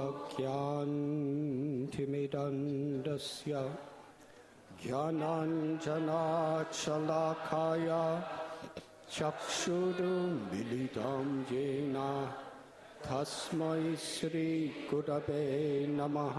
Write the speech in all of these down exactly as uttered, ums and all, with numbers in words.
अज्ञानतिमिरन्दस्य ज्ञानाञ्जनशलाकया चक्षुरुन्मीलितं येन तस्मै श्रीगुरवे नमः।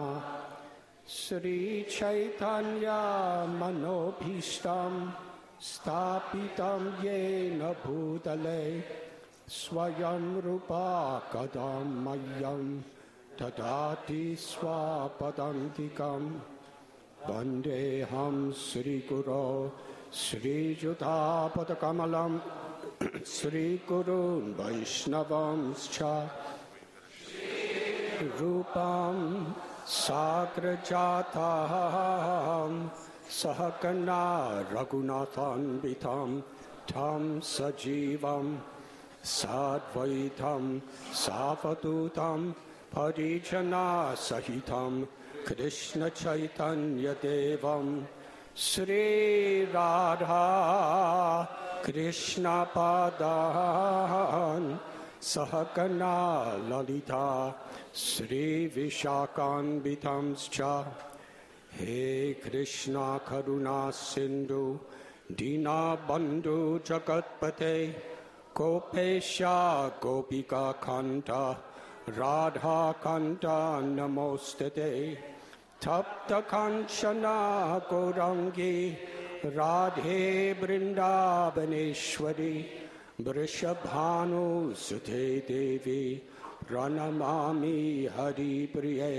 श्रीचैतन्यमनोभीष्टं स्थापितं येन भूतले स्वयं रूपा कदा मह्यं ददाति स्वपदान्तिकं। वन्देऽहं श्रीगुरो श्रीयुतापदकमलं श्रीगुरून् वैष्णवांश्च रूपं साग्रजातं सहगणा रघुनाथान्वितं तं सजीवं साद्वैतं सावधूतं परिजनसहितं कृष्णचैतन्यदेवं श्रीराधा कृष्णपादान् सहगणा ललिता श्रीविशाखान्वितंश्च। हे कृष्णा करुणा सिन्धु दीनबन्धु जगत्पते गोपेश गोपिका कान्त राधा कान्त नमोस्तुते। तप्त काञ्चना गौराङ्गी राधे वृन्दावनेश्वरी वृषभानुसुते देवी प्रणमामि हरिप्रिये।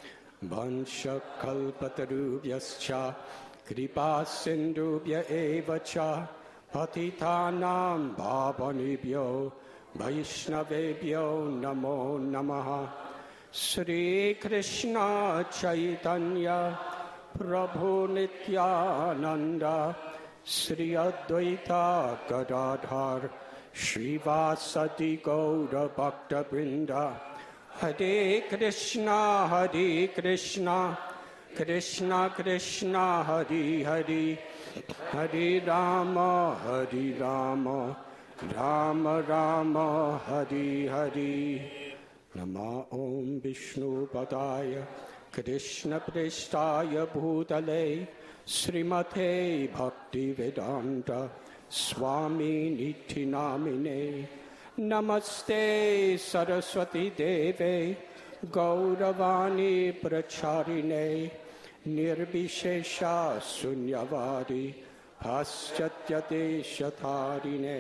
वंशकल्पतरुभ्यश्च कृपा सिन्धुभ्य एव च पतितानां पावनेभ्यो वैष्णवेभ्यो नमो नमः। श्रीकृष्ण चैतन्य प्रभु नित्यानंद श्री अद्वैत गदाधर श्रीवासदि गौर भक्तवृंद। हरे कृष्णा हरे कृष्णा कृष्ण कृष्ण हरे हरे हरे राम हरे राम राम राम हरे हरे। नमो ओं विष्णुपदाय कृष्णप्रेष्ठाय भूतले श्रीमते भक्तिवेदांत स्वामी निधि नामिने। नमस्ते सरस्वती देवे गौरवाणी प्रचारिणे निर्विशेष शून्यवादी पाश्चात्य देशधारिणे।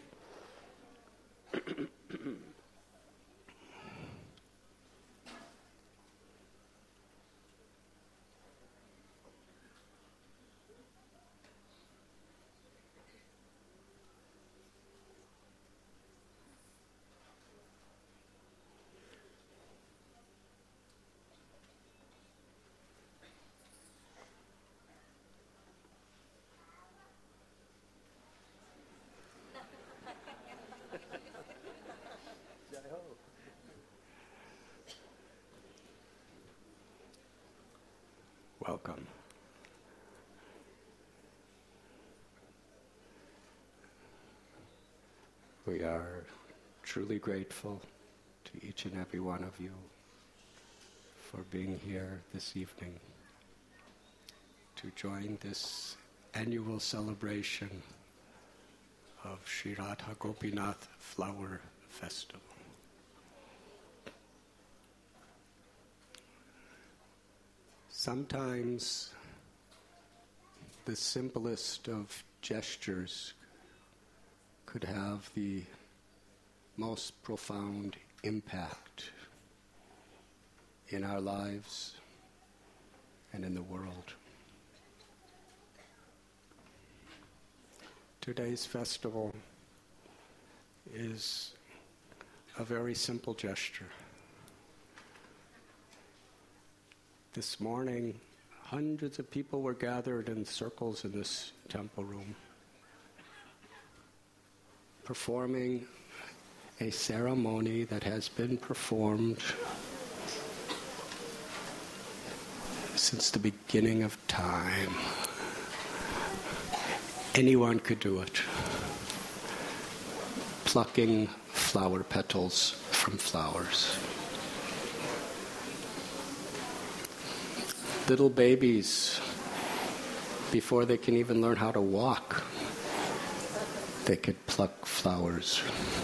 Welcome. We are truly grateful to each and every one of you for being here this evening to join this annual celebration of Sri Radha Gopinath Flower Festival. Sometimes the simplest of gestures could have the most profound impact in our lives and in the world. Today's festival is a very simple gesture. This morning, hundreds of people were gathered in circles in this temple room, performing a ceremony that has been performed since the beginning of time. Anyone could do it. Plucking flower petals from flowers. little babies, before they can even learn how to walk, they could pluck flowers.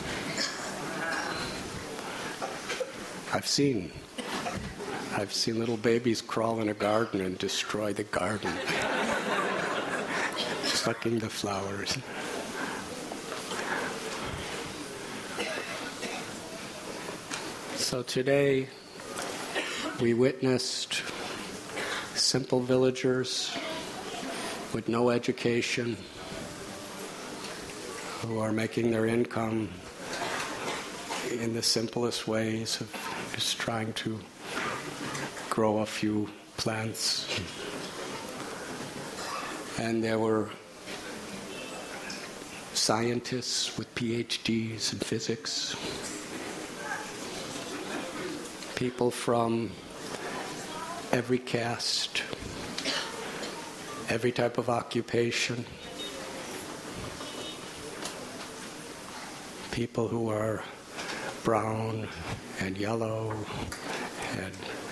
I've seen, I've seen little babies crawl in a garden and destroy the garden, plucking the flowers. So today, we witnessed simple villagers with no education who are making their income in the simplest ways of just trying to grow a few plants. And there were scientists with P H Ds in physics, people from every caste, every type of occupation, people who are brown and yellow and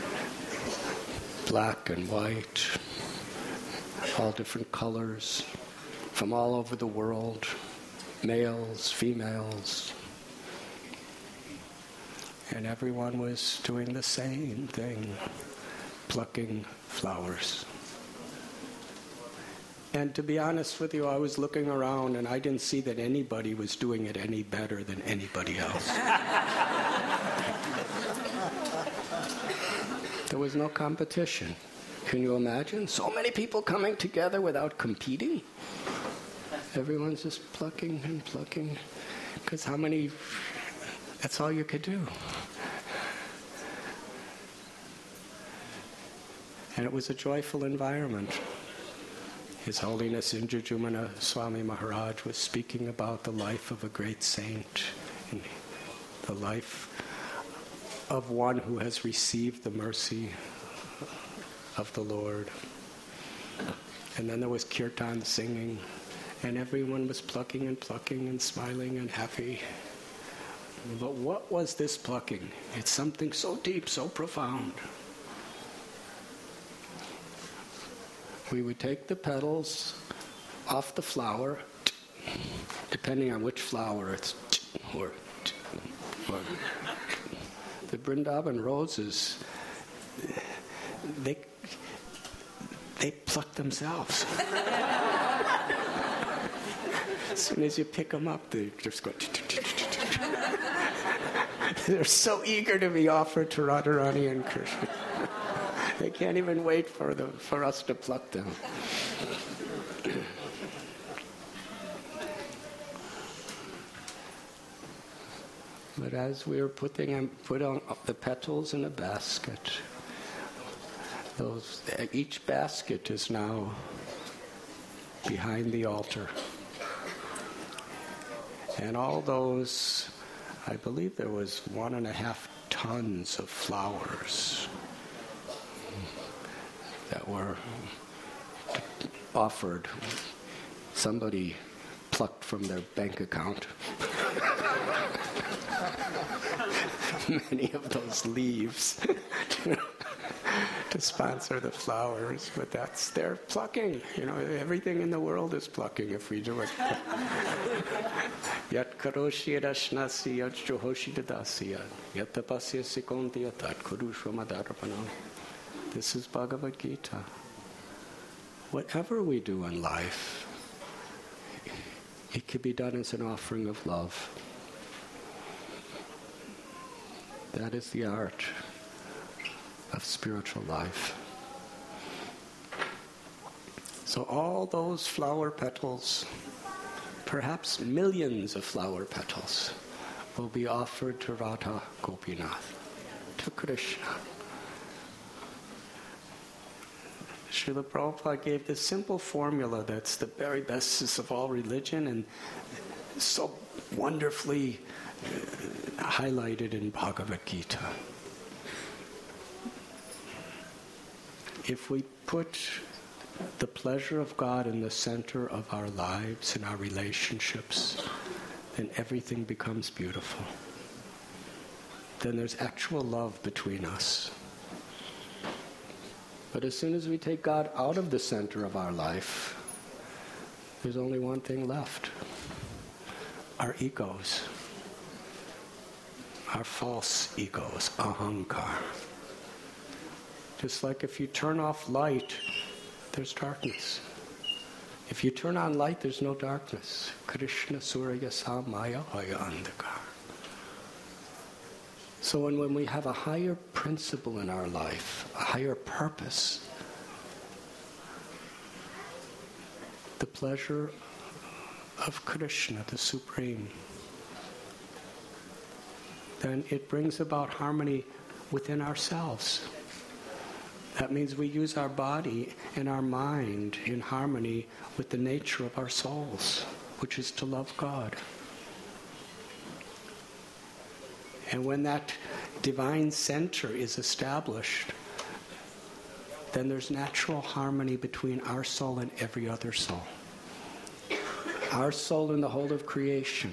black and white, all different colors, from all over the world, males, females. And everyone was doing the same thing, plucking flowers. And to be honest with you, I was looking around and I didn't see that anybody was doing it any better than anybody else. There was no competition. Can you imagine? So many people coming together without competing. Everyone's just plucking and plucking. Because how many... That's all you could do. And it was a joyful environment. His Holiness Indradyumna Swami Maharaj was speaking about the life of a great saint, and the life of one who has received the mercy of the Lord. And then there was kirtan singing, and everyone was plucking and plucking and smiling and happy. But what was this plucking? It's something so deep, so profound. We would take the petals off the flower, depending on which flower it's, or, or the Vrindavan roses, they, they pluck themselves. As soon as you pick them up, they just go... They're so eager to be offered to Radharani and Krishna. They can't even wait for them, for us to pluck them. But as we were putting them, put on the petals in a basket, those each basket is now behind the altar, and all those. I believe there was one and a half tons of flowers that were offered. Somebody plucked from their bank account many of those leaves to, to sponsor the flowers, but that's their plucking. You know, everything in the world is plucking if we do it. Yat karoshi rashnasi yat johoshi dadasya yat tapasya sikonti yatat kurushvamadarpanam. This is Bhagavad Gita. Whatever we do in life, it can be done as an offering of love. That is the art of spiritual life. So all those flower petals, perhaps millions of flower petals, will be offered to Radha Gopinath, to Krishna. Srila Prabhupada gave this simple formula that's the very basis of all religion and so wonderfully uh, highlighted in Bhagavad Gita. If we put the pleasure of God in the center of our lives and our relationships, then everything becomes beautiful. Then there's actual love between us. But as soon as we take God out of the center of our life, there's only one thing left. Our egos. Our false egos, ahankar. Just like if you turn off light, there's darkness. If you turn on light, there's no darkness. Krishna Surya Samaya Haya Andhakar. So when, when we have a higher principle in our life, a higher purpose, the pleasure of Krishna, the Supreme, then it brings about harmony within ourselves. That means we use our body and our mind in harmony with the nature of our souls, which is to love God. And when that divine center is established, then there's natural harmony between our soul and every other soul. Our soul in the whole of creation.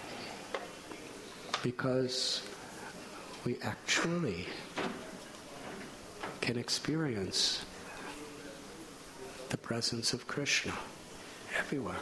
Because we actually can experience the presence of Krishna everywhere.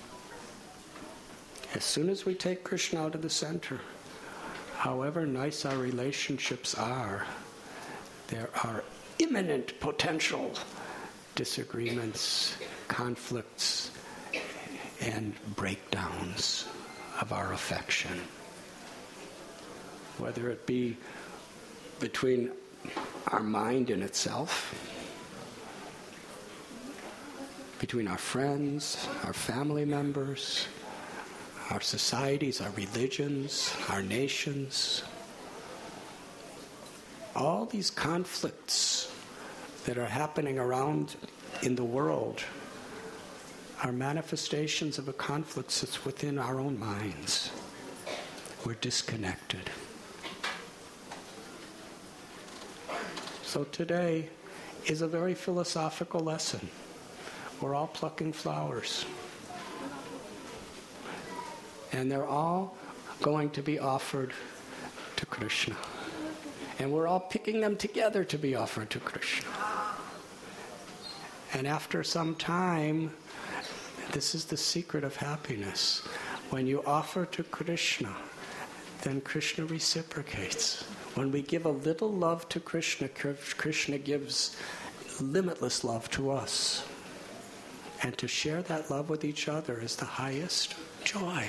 As soon as we take Krishna out of the center, however nice our relationships are, there are imminent potential disagreements, conflicts, and breakdowns of our affection. Whether it be between our mind and itself, between our friends, our family members, our societies, our religions, our nations. All these conflicts that are happening around in the world are manifestations of a conflict that's within our own minds. We're disconnected. So today is a very philosophical lesson. We're all plucking flowers. And they're all going to be offered to Krishna. And we're all picking them together to be offered to Krishna. And after some time, this is the secret of happiness. When you offer to Krishna, then Krishna reciprocates. When we give a little love to Krishna, Krishna gives limitless love to us. And to share that love with each other is the highest joy.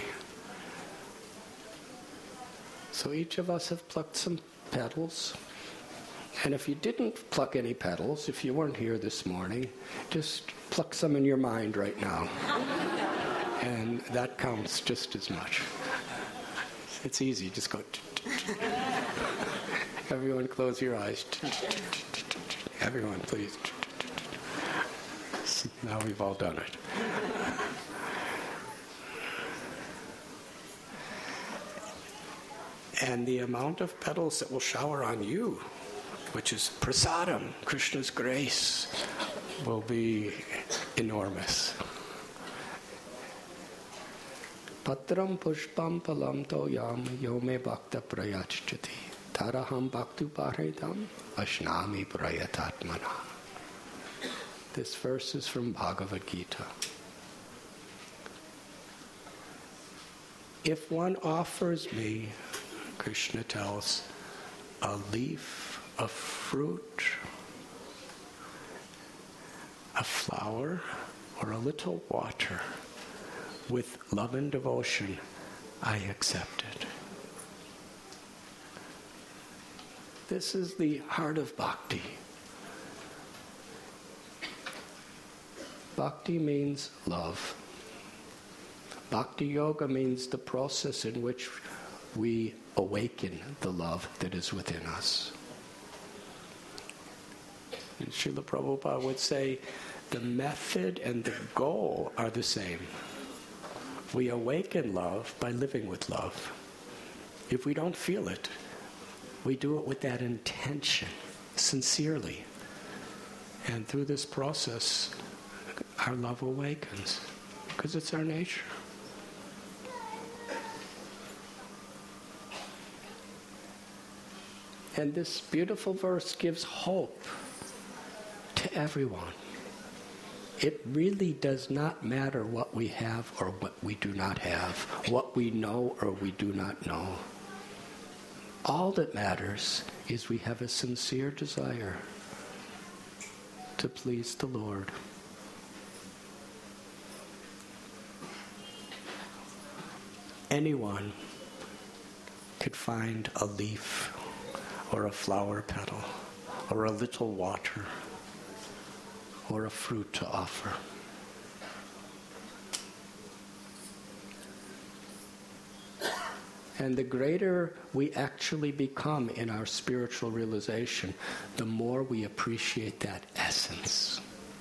So each of us have plucked some petals. And if you didn't pluck any petals, if you weren't here this morning, just pluck some in your mind right now. And that counts just as much. It's easy, just go. Everyone close your eyes. Everyone, please. Now we've all done it. And the amount of petals that will shower on you, which is prasadam, Krishna's grace, will be enormous. Patram pushpam palam toyam yome bhakta prayachchati taraham bhaktu paridam ashnami prayatatmana. This verse is from Bhagavad Gita. If one offers me, Krishna tells, a leaf, a fruit, a flower, or a little water, with love and devotion, I accept it. This is the heart of bhakti. Bhakti means love. Bhakti yoga means the process in which we awaken the love that is within us. And Srila Prabhupada would say the method and the goal are the same. We awaken love by living with love. If we don't feel it, we do it with that intention, sincerely. And through this process, our love awakens, because it's our nature. And this beautiful verse gives hope to everyone. It really does not matter what we have or what we do not have, what we know or we do not know. All that matters is we have a sincere desire to please the Lord. Anyone could find a leaf or a flower petal or a little water or a fruit to offer. And the greater we actually become in our spiritual realization, the more we appreciate that essence.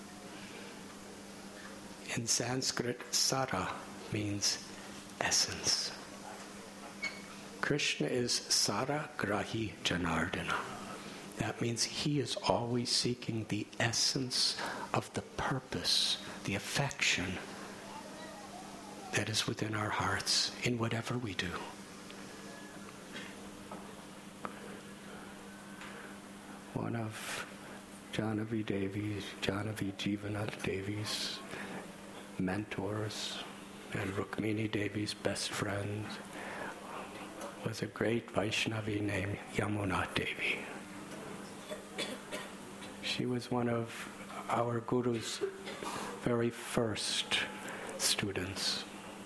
In Sanskrit, sara means essence. Krishna is Sara Grahi Janardana. That means he is always seeking the essence of the purpose, the affection that is within our hearts in whatever we do. One of Janavi Devi's, Janavi Jivanath Devi's mentors and Rukmini Devi's best friend was a great Vaishnavi named Yamuna Devi. She was one of our Guru's very first students.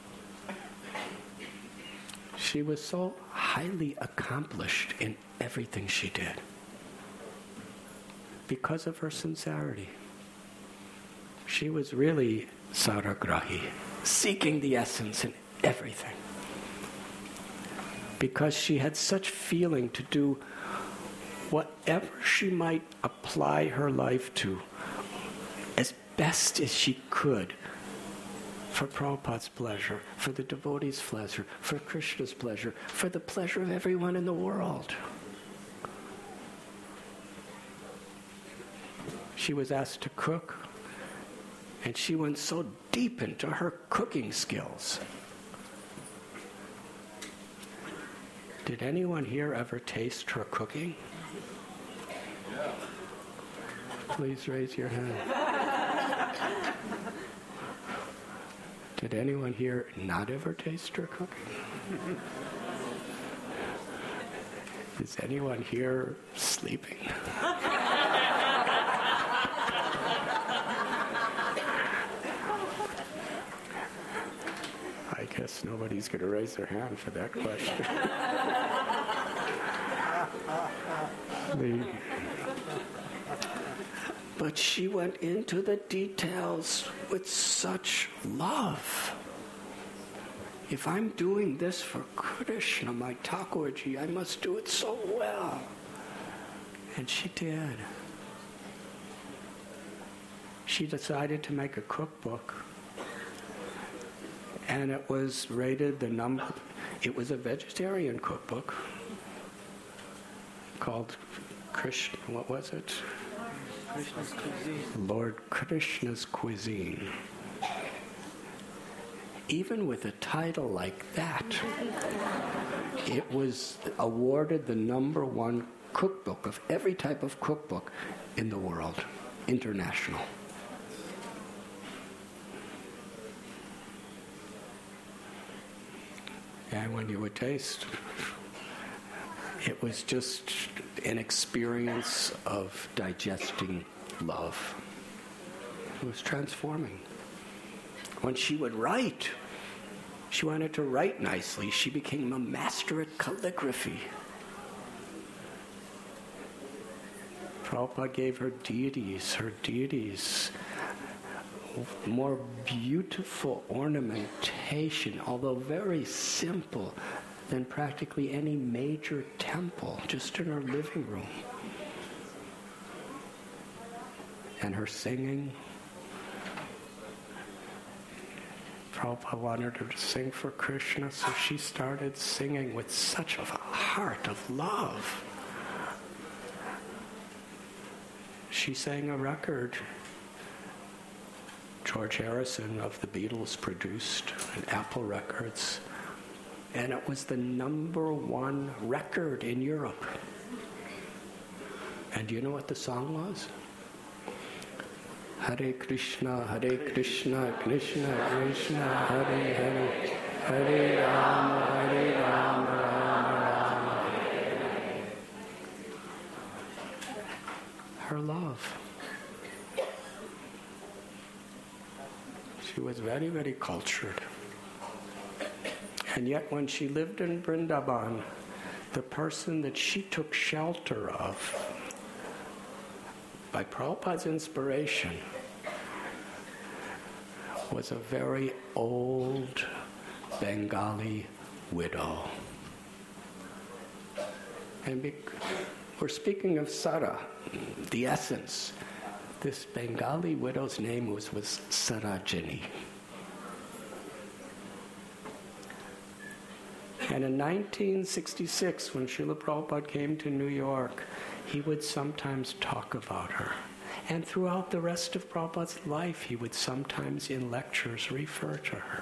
She was so highly accomplished in everything she did because of her sincerity. She was really Saragrahi, seeking the essence in everything. Because she had such feeling to do whatever she might apply her life to as best as she could for Prabhupada's pleasure, for the devotees' pleasure, for Krishna's pleasure, for the pleasure of everyone in the world. She was asked to cook, and she went so deep into her cooking skills. Did anyone here ever taste her cooking? Yeah. Please raise your hand. Did anyone here not ever taste her cooking? Is anyone here sleeping? I guess nobody's going to raise their hand for that question. the, but she went into the details with such love. If I'm doing this for Krishna, my Thakurji, I must do it so well. And she did. She decided to make a cookbook. And it was rated the number, it was a vegetarian cookbook called Krishna, what was it? Krishna's Cuisine. Lord Krishna's Cuisine. Even with a title like that, it was awarded the number one cookbook of every type of cookbook in the world, international. And when you would taste, it was just an experience of digesting love. It was transforming. When she would write, she wanted to write nicely. She became a master at calligraphy. Prabhupada gave her deities, her deities, more beautiful ornamentation, although very simple, than practically any major temple, just in her living room. And her singing, Prabhupada wanted her to sing for Krishna, so she started singing with such a heart of love. She sang a record George Harrison of the Beatles produced an Apple Records, and it was the number one record in Europe. And do you know what the song was? Hare Krishna, Hare Krishna, Krishna Krishna, Hare Hare, Hare Rama, Hare Rama, Rama Rama. Her love. She was very, very cultured. And yet when she lived in Vrindavan, the person that she took shelter of, by Prabhupada's inspiration, was a very old Bengali widow. And be- we're speaking of Sara, the essence. This Bengali widow's name was, was Sarojini. And in nineteen sixty-six, when Srila Prabhupada came to New York, he would sometimes talk about her. And throughout the rest of Prabhupada's life, he would sometimes in lectures refer to her.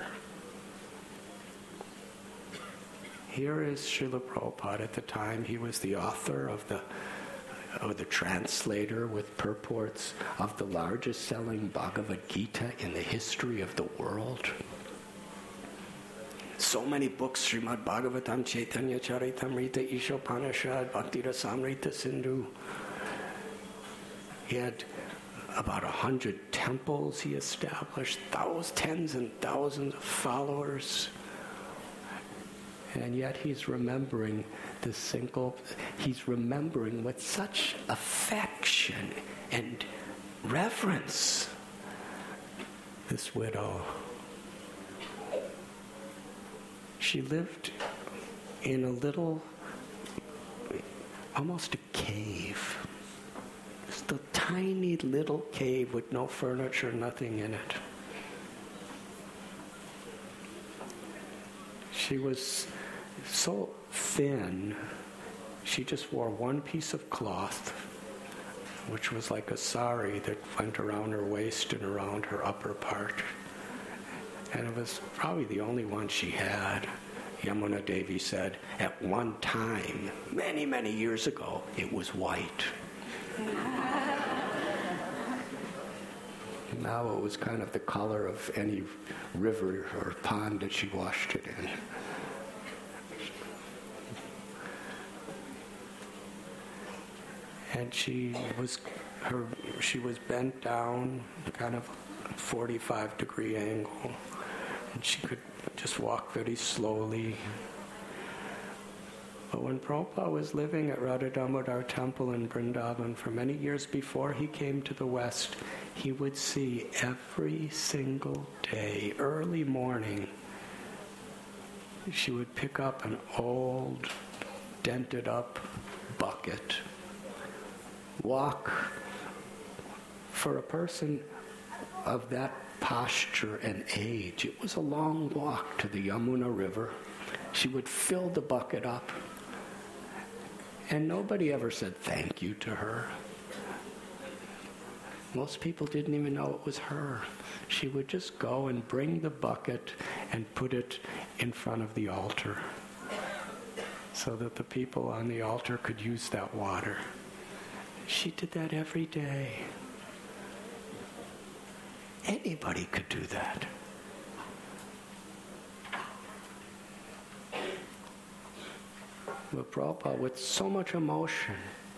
Here is Srila Prabhupada. At the time, he was the author of the, or the translator with purports of the largest selling Bhagavad Gita in the history of the world. So many books, Srimad Bhagavatam, Chaitanya Charitamrita, Ishopanishad, Bhakti Rasamrita Sindhu. He had about a hundred temples he established, thousands, tens and thousands of followers. And yet he's remembering this single, he's remembering with such affection and reverence this widow. She lived in a little, almost a cave. Just a tiny little cave with no furniture, nothing in it. She was so thin, she just wore one piece of cloth, which was like a sari that went around her waist and around her upper part. And it was probably the only one she had. Yamuna Devi said, at one time, many, many years ago, it was white. Now it was kind of the color of any river or pond that she washed it in. And she was her she was bent down, kind of forty-five degree angle. And she could just walk very slowly. But when Prabhupada was living at Radha Damodar Temple in Vrindavan for many years before he came to the West, he would see every single day, early morning, she would pick up an old, dented up bucket, walk for a person of that posture and age. It was a long walk to the Yamuna River. She would fill the bucket up, and nobody ever said thank you to her. Most people didn't even know it was her. She would just go and bring the bucket and put it in front of the altar so that the people on the altar could use that water. She did that every day. Anybody could do that. But Prabhupada, with so much emotion,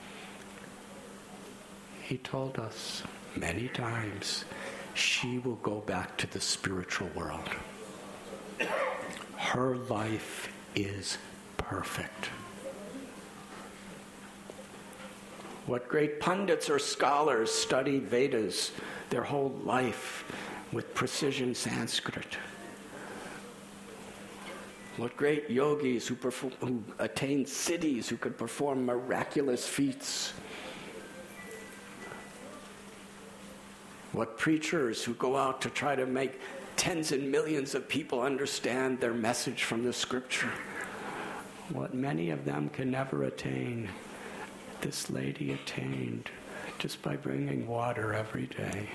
he told us many times, she will go back to the spiritual world. Her life is perfect. What great pundits or scholars studied Vedas their whole life with precision Sanskrit. What great yogis who, perform, who attained siddhis, who could perform miraculous feats. What preachers who go out to try to make tens and millions of people understand their message from the scripture. What many of them can never attain, this lady attained just by bringing water every day.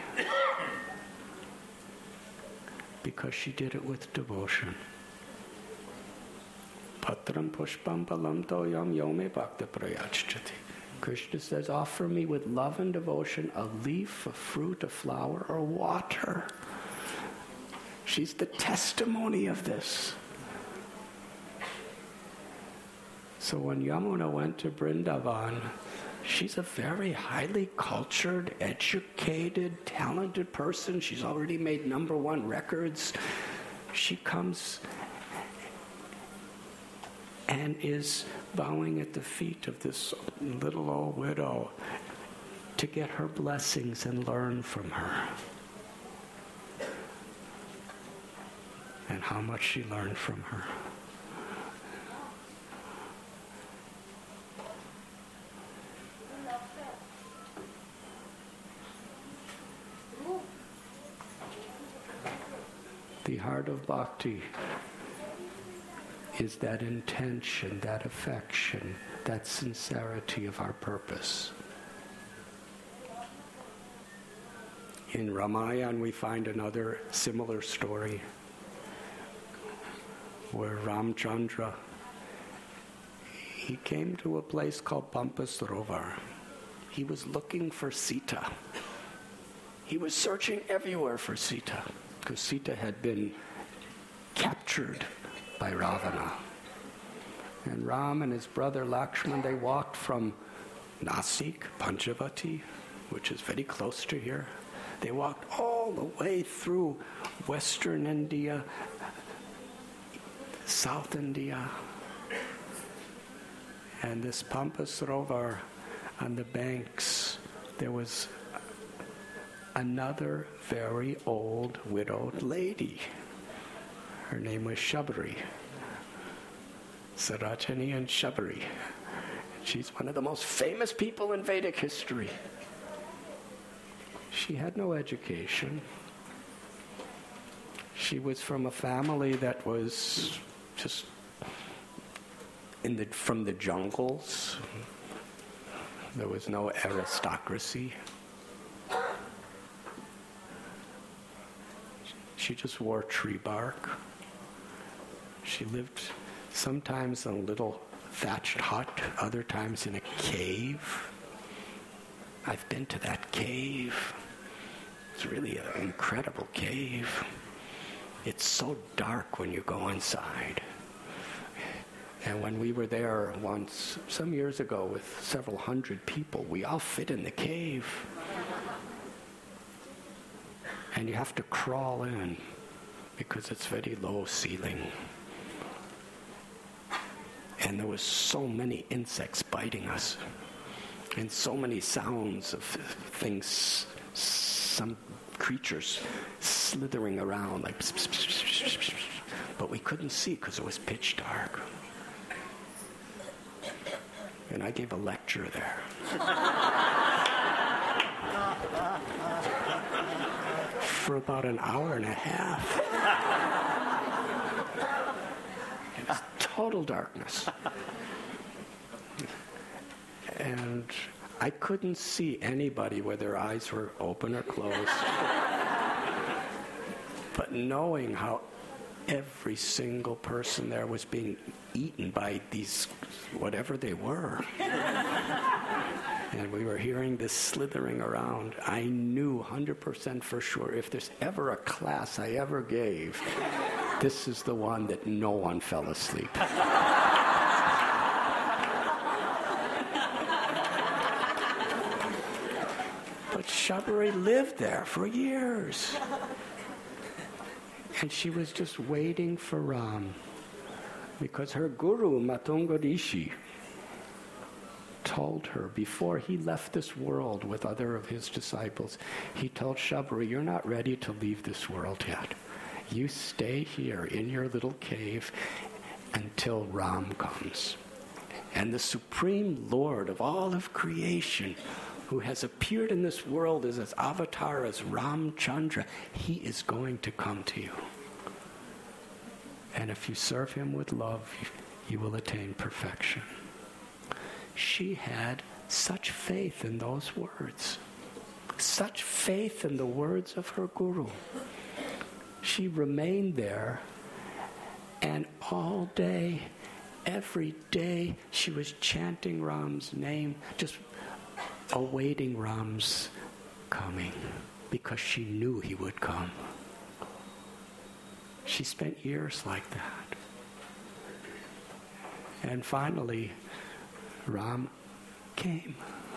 Because she did it with devotion. Patram pushpam palam toyam yome bhakta prayachchati. Krishna says, offer me with love and devotion a leaf, a fruit, a flower, or water. She's the testimony of this. So when Yamuna went to Vrindavan, she's a very highly cultured, educated, talented person. She's already made number one records. She comes and is bowing at the feet of this little old widow to get her blessings and learn from her. And how much she learned from her. The heart of bhakti is that intention, that affection, that sincerity of our purpose. In Ramayana we find another similar story where Ramchandra, he came to a place called Pampa Sarovar. He was looking for Sita. He was searching everywhere for Sita, because Sita had been captured by Ravana. And Ram and his brother Lakshman, they walked from Nasik, Panchavati, which is very close to here. They walked all the way through Western India, South India, and this Pampa Sarovar, on the banks, there was another very old widowed lady. Her name was Shabari. Sarajani and Shabari. She's one of the most famous people in Vedic history. She had no education. She was from a family that was just in the from the jungles. There was no aristocracy. She just wore tree bark. She lived sometimes in a little thatched hut, other times in a cave. I've been to that cave. It's really an incredible cave. It's so dark when you go inside. And when we were there once, some years ago, with several hundred people, we all fit in the cave. And you have to crawl in because it's very low ceiling. And there was so many insects biting us. And so many sounds of things, some creatures slithering around like pss, pss, pss, pss, pss, pss. But we couldn't see because it was pitch dark. And I gave a lecture there. For about an hour and a half. It was total darkness. And I couldn't see anybody whether their eyes were open or closed. But knowing how every single person there was being eaten by these, whatever they were. And we were hearing this slithering around. I knew one hundred percent for sure, if there's ever a class I ever gave, this is the one that no one fell asleep. But Shabari lived there for years. And she was just waiting for Ram. Because her guru, Matunga Rishi, told her before he left this world with other of his disciples, he told Shabari, you're not ready to leave this world yet. You stay here in your little cave until Ram comes. And the Supreme Lord of all of creation, who has appeared in this world as his avatar, as Ramchandra, he is going to come to you. And if you serve him with love, you will attain perfection. She had such faith in those words, such faith in the words of her guru. She remained there, and all day, every day she was chanting Ram's name, just awaiting Ram's coming, because she knew he would come. She spent years like that. And finally, Ram came.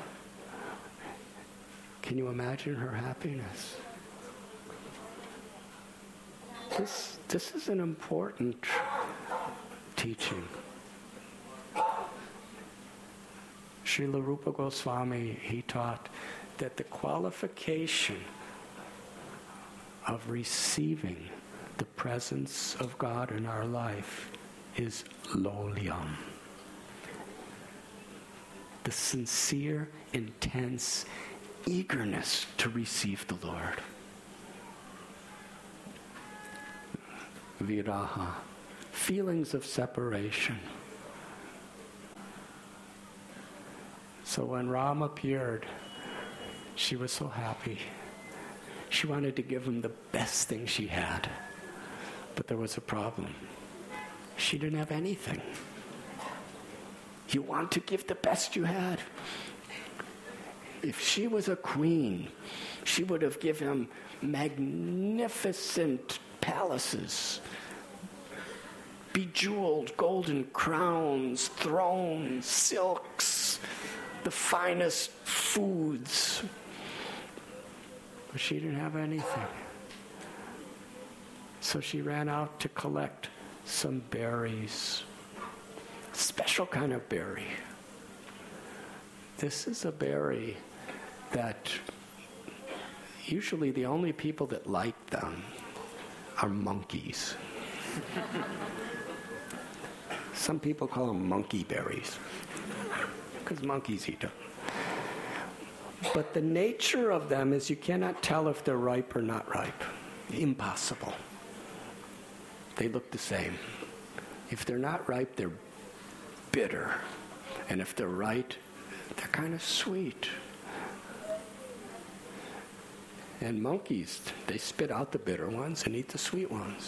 Can you imagine her happiness? This, this is an important teaching. Srila Rupa Goswami, he taught that the qualification of receiving the presence of God in our life is lolyam. The sincere, intense eagerness to receive the Lord. Viraha, feelings of separation. So when Ram appeared, she was so happy. She wanted to give him the best thing she had. But there was a problem. She didn't have anything. You want to give the best you had. If she was a queen, she would have given him magnificent palaces, bejeweled golden crowns, thrones, silks, the finest foods. But she didn't have anything. So she ran out to collect some berries. Special kind of berry. This is a berry that usually the only people that like them are monkeys. Some people call them monkey berries because monkeys eat them. But the nature of them is you cannot tell if they're ripe or not ripe. Impossible. They look the same. If they're not ripe, they're bitter. And if they're ripe, they're kind of sweet. And monkeys, they spit out the bitter ones and eat the sweet ones.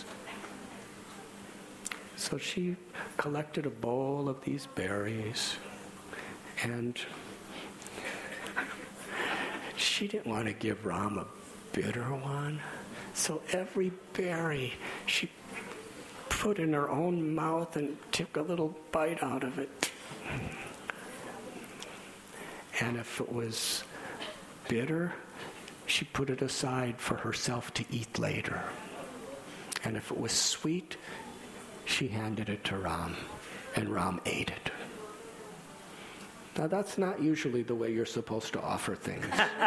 So she collected a bowl of these berries, and she didn't want to give Ram a bitter one. So every berry she put in her own mouth and took a little bite out of it. And if it was bitter, she put it aside for herself to eat later. And if it was sweet, she handed it to Ram, and Ram ate it. Now that's not usually the way you're supposed to offer things.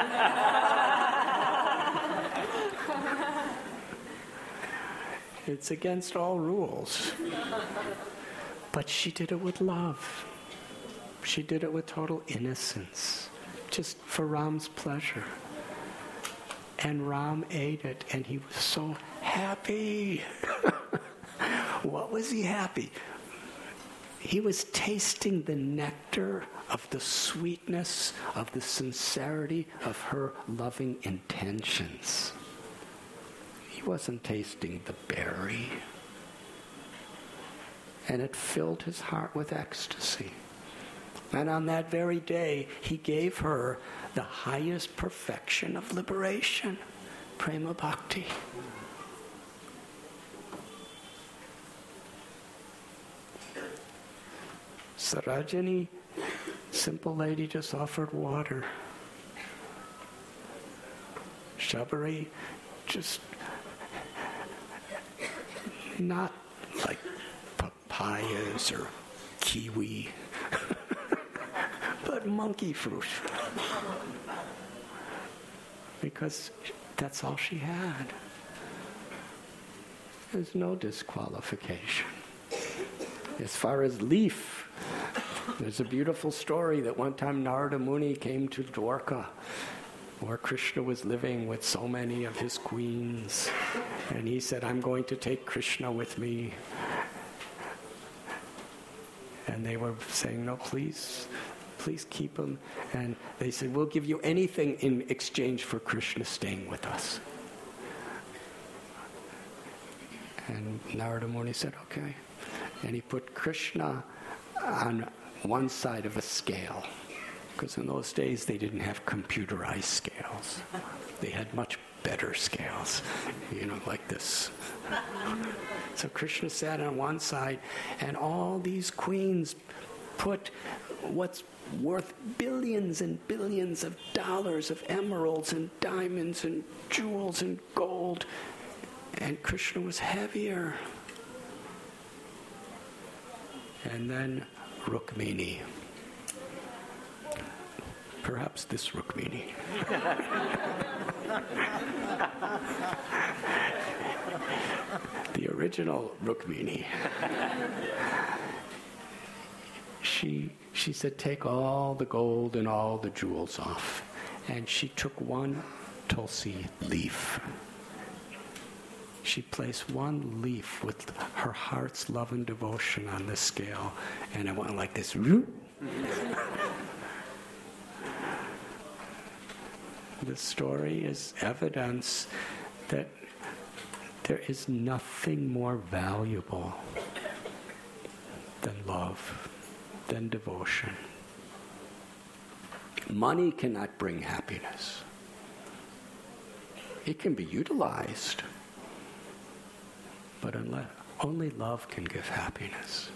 It's against all rules. But she did it with love. She did it with total innocence, just for Ram's pleasure. And Ram ate it, and he was so happy. What was he happy? He was tasting the nectar of the sweetness, of the sincerity of her loving intentions. He wasn't tasting the berry. And it filled his heart with ecstasy. And on that very day, he gave her the highest perfection of liberation, prema bhakti. Sarojini, simple lady, just offered water. Shabari, just not like papayas or kiwi, but monkey fruit. Because that's all she had. There's no disqualification. As far as leaf, there's a beautiful story that one time Narada Muni came to Dwarka, where Krishna was living with so many of his queens. And he said, I'm going to take Krishna with me. And they were saying, no, please, please keep him. And they said, we'll give you anything in exchange for Krishna staying with us. And Narada Muni said, okay. And he put Krishna on one side of a scale, because in those days they didn't have computerized scales. They had much better scales, you know, like this. So Krishna sat on one side, and all these queens put what's worth billions and billions of dollars of emeralds and diamonds and jewels and gold, and Krishna was heavier. And then Rukmini. Perhaps this Rukmini. The original Rukmini. She, she said, take all the gold and all the jewels off. And she took one tulsi leaf. She placed one leaf with her heart's love and devotion on the scale, and it went like this. The story is evidence that there is nothing more valuable than love, than devotion. Money cannot bring happiness. It can be utilized, but unless, only love can give happiness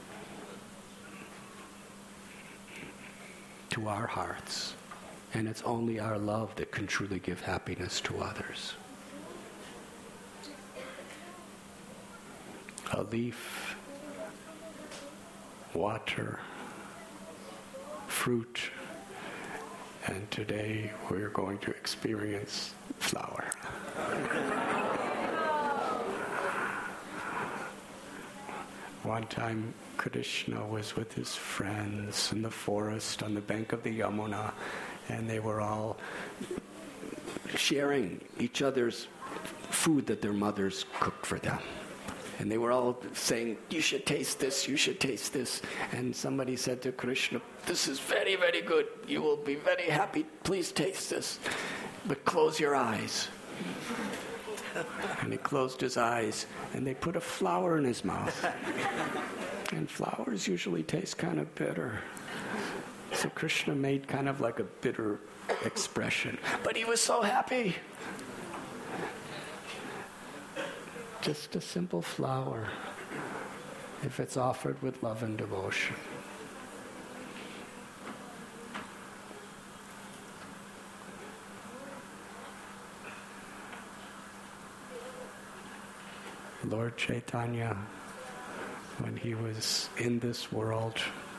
to our hearts. And it's only our love that can truly give happiness to others. A leaf, water, fruit, and today we're going to experience flower. One time Krishna was with his friends in the forest on the bank of the Yamuna, and they were all sharing each other's food that their mothers cooked for them. And they were all saying, you should taste this, you should taste this. And somebody said to Krishna, this is very, very good. You will be very happy. Please taste this. But close your eyes. And he closed his eyes, and they put a flower in his mouth. And flowers usually taste kind of bitter. So Krishna made kind of like a bitter expression. But he was so happy. Just a simple flower, if it's offered with love and devotion. Lord Chaitanya, when he was in this world,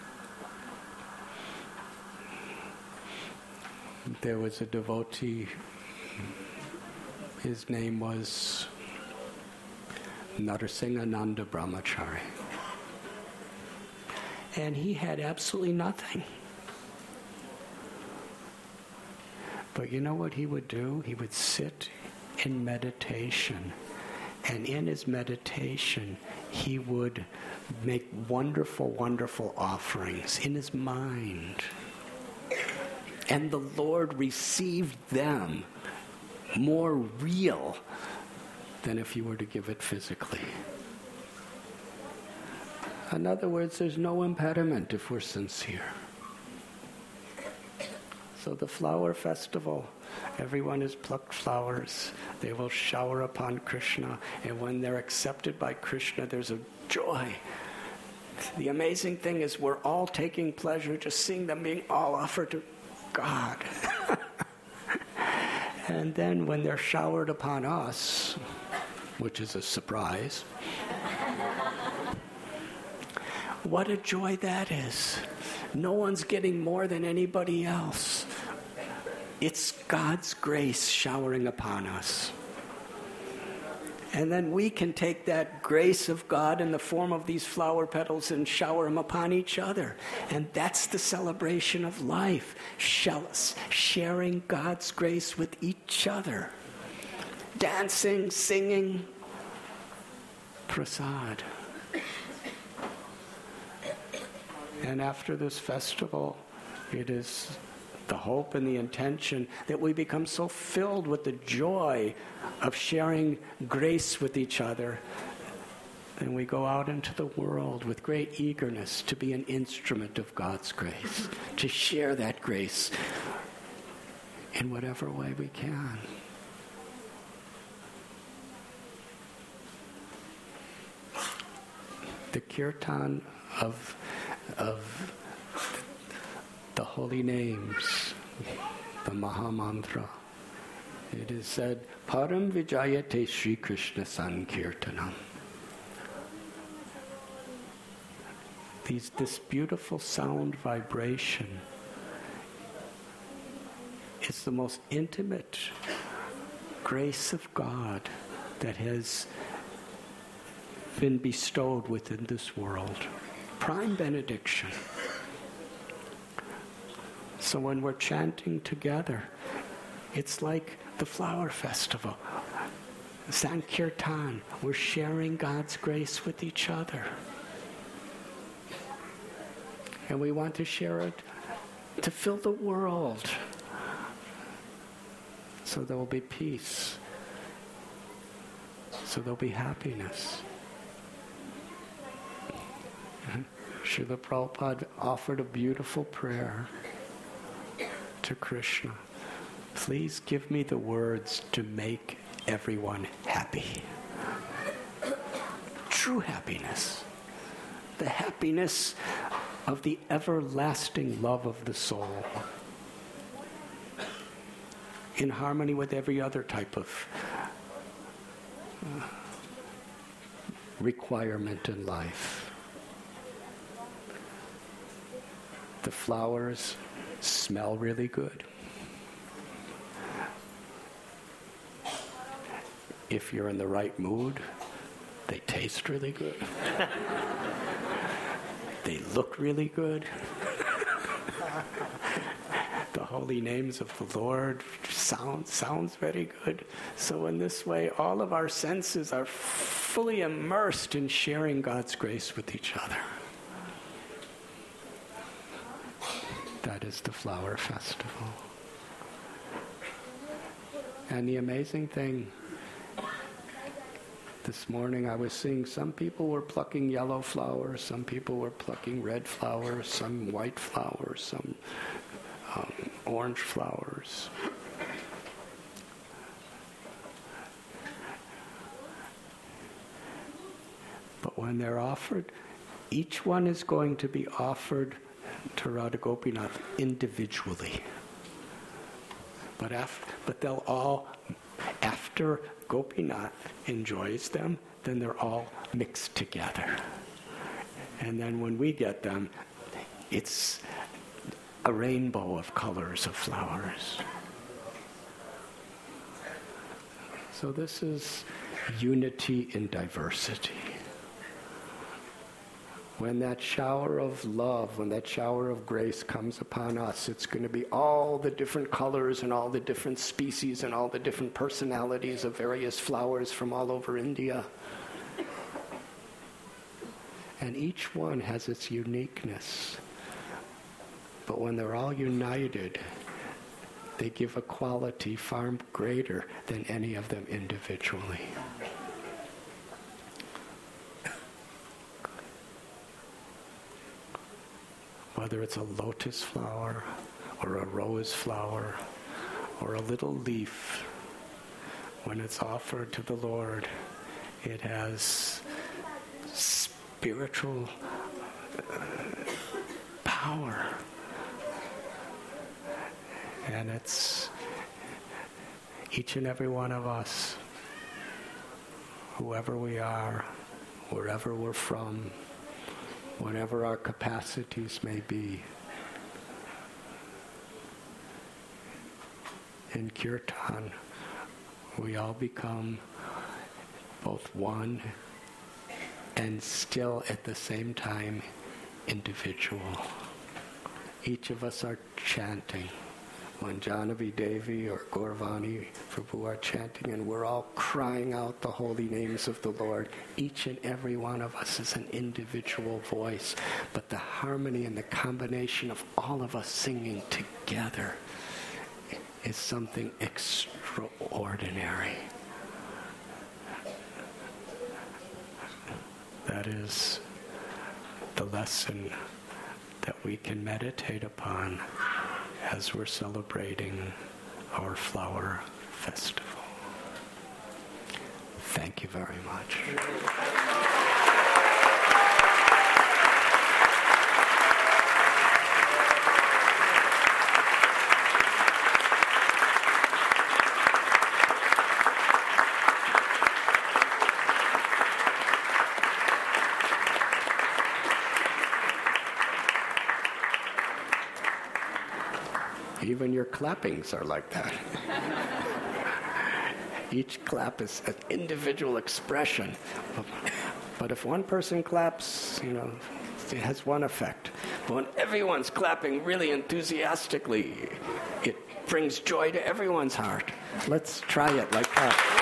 there was a devotee, his name was Narasimhananda Brahmachari. And he had absolutely nothing. But you know what he would do? He would sit in meditation. And in his meditation, he would make wonderful, wonderful offerings in his mind. And the Lord received them more real than if you were to give it physically. In other words, there's no impediment if we're sincere. So the flower festival, everyone has plucked flowers. They will shower upon Krishna, and when they're accepted by Krishna, there's a joy. The amazing thing is we're all taking pleasure just seeing them being all offered to God. And then when they're showered upon us, which is a surprise, what a joy that is. No one's getting more than anybody else. It's God's grace showering upon us. And then we can take that grace of God in the form of these flower petals and shower them upon each other. And that's the celebration of life, sharing God's grace with each other. Dancing, singing, prasad. And after this festival, it is the hope and the intention that we become so filled with the joy of sharing grace with each other then we go out into the world with great eagerness to be an instrument of God's grace, to share that grace in whatever way we can. The kirtan of, of the holy names, the Mahamantra, it is said, Param Vijayate Sri Krishna Sankirtanam. These, this beautiful sound vibration is the most intimate grace of God that has been bestowed within this world. Prime benediction. So when we're chanting together, it's like the flower festival. Sankirtan. We're sharing God's grace with each other. And we want to share it to fill the world. So there will be peace. So there'll be happiness. Srila Prabhupada offered a beautiful prayer to Krishna. Please give me the words to make everyone happy. True happiness. The happiness of the everlasting love of the soul. In harmony with every other type of uh, requirement in life. The flowers smell really good. If you're in the right mood, they taste really good. They look really good. The holy names of the Lord sound, sounds very good. So in this way, all of our senses are fully immersed in sharing God's grace with each other. That is the flower festival. And the amazing thing, this morning I was seeing some people were plucking yellow flowers, some people were plucking red flowers, some white flowers, some um, orange flowers. But when they're offered, each one is going to be offered to Radha Gopinath individually. But after, but they'll all, after Gopinath enjoys them, then they're all mixed together. And then when we get them, it's a rainbow of colors of flowers. So this is unity in diversity. When that shower of love, when that shower of grace comes upon us, it's going to be all the different colors and all the different species and all the different personalities of various flowers from all over India. And each one has its uniqueness. But when they're all united, they give a quality far greater than any of them individually. Whether it's a lotus flower, or a rose flower, or a little leaf, when it's offered to the Lord, it has spiritual uh, power. And it's each and every one of us, whoever we are, wherever we're from, whatever our capacities may be. In Kirtan, we all become both one and still at the same time individual. Each of us are chanting. When Jahnavi Devi or Gaurvani Prabhu are chanting, and we're all crying out the holy names of the Lord. Each and every one of us is an individual voice, but the harmony and the combination of all of us singing together is something extraordinary. that is the lesson that we can meditate upon as we're celebrating our flower festival. Thank you very much. Even your clappings are like that. Each clap is an individual expression. But if one person claps, you know, it has one effect. But when everyone's clapping really enthusiastically, it brings joy to everyone's heart. Let's try it like that.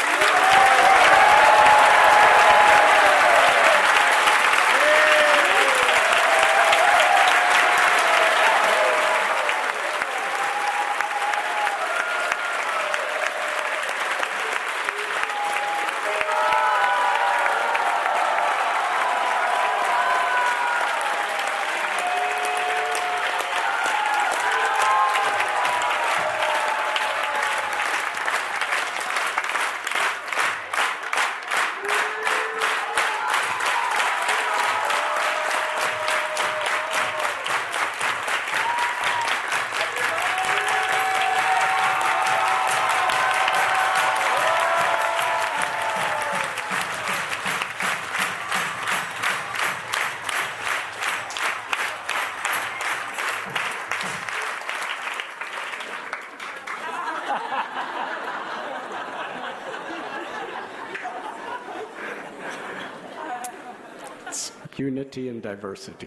Unity and diversity.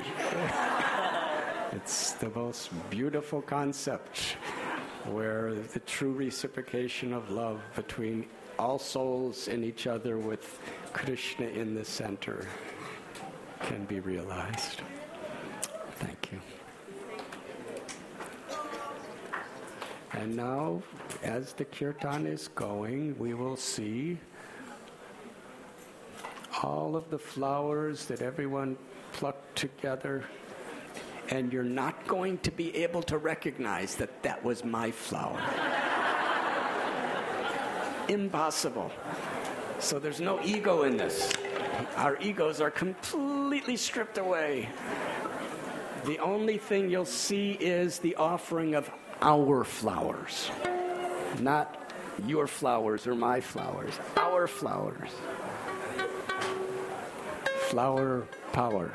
It's the most beautiful concept where the true reciprocation of love between all souls and each other with Krishna in the center can be realized. Thank you. And now, as the kirtan is going, we will see all of the flowers that everyone plucked together, and you're not going to be able to recognize that that was my flower. Impossible. So there's no ego in this. Our egos are completely stripped away. The only thing you'll see is the offering of our flowers, not your flowers or my flowers, our flowers. Flower power.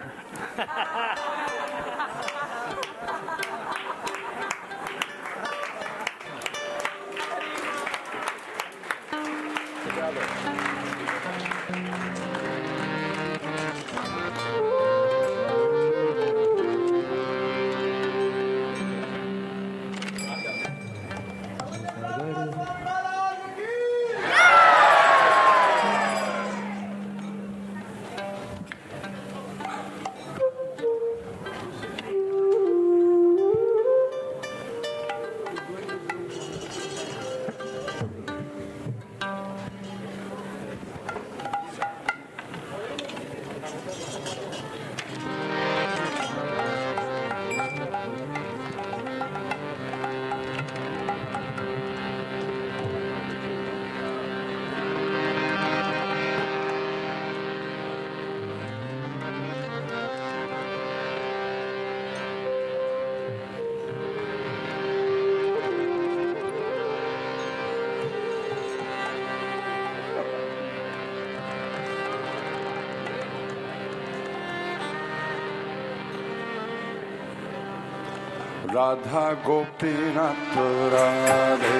Radha Gopinath Radhe,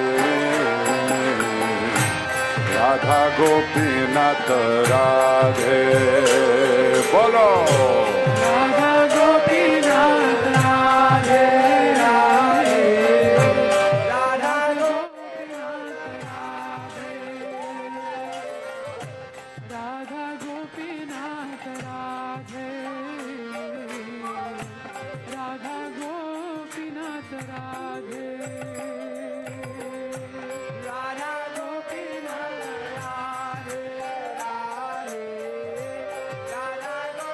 Radha Gopinath Radhe, Bolo Radha Gopinath Radhe, Radhe, Radha Gopinath Radhe, Radha Gopinath Radhe, Radha Gopinath Radhe, Radha Gopinath Radhe, Radhe, Radha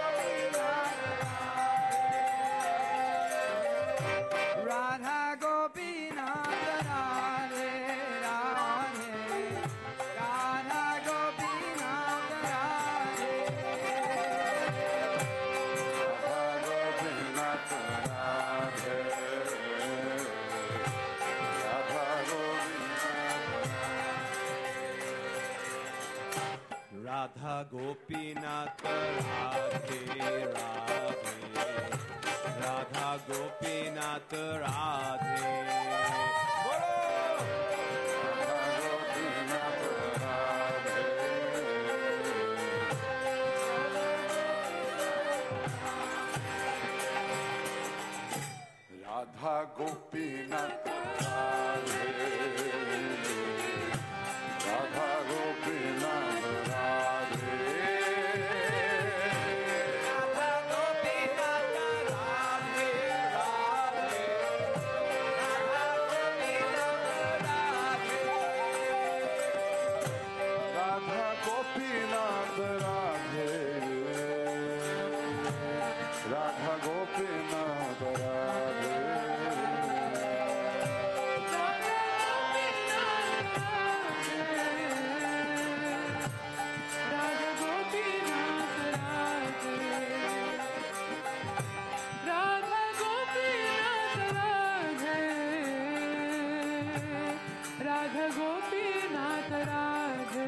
Gopinath Radhe Radhe Radha Gopinath Radhe बोलो Radha Gopinath Radhe Radha Gopinath Radhe Radha Gopinath Radhe Radhe Radha Gopinath Radhe Radha Gopinath Radhe Radha Gopinath Radhe Radha Gopinath Radhe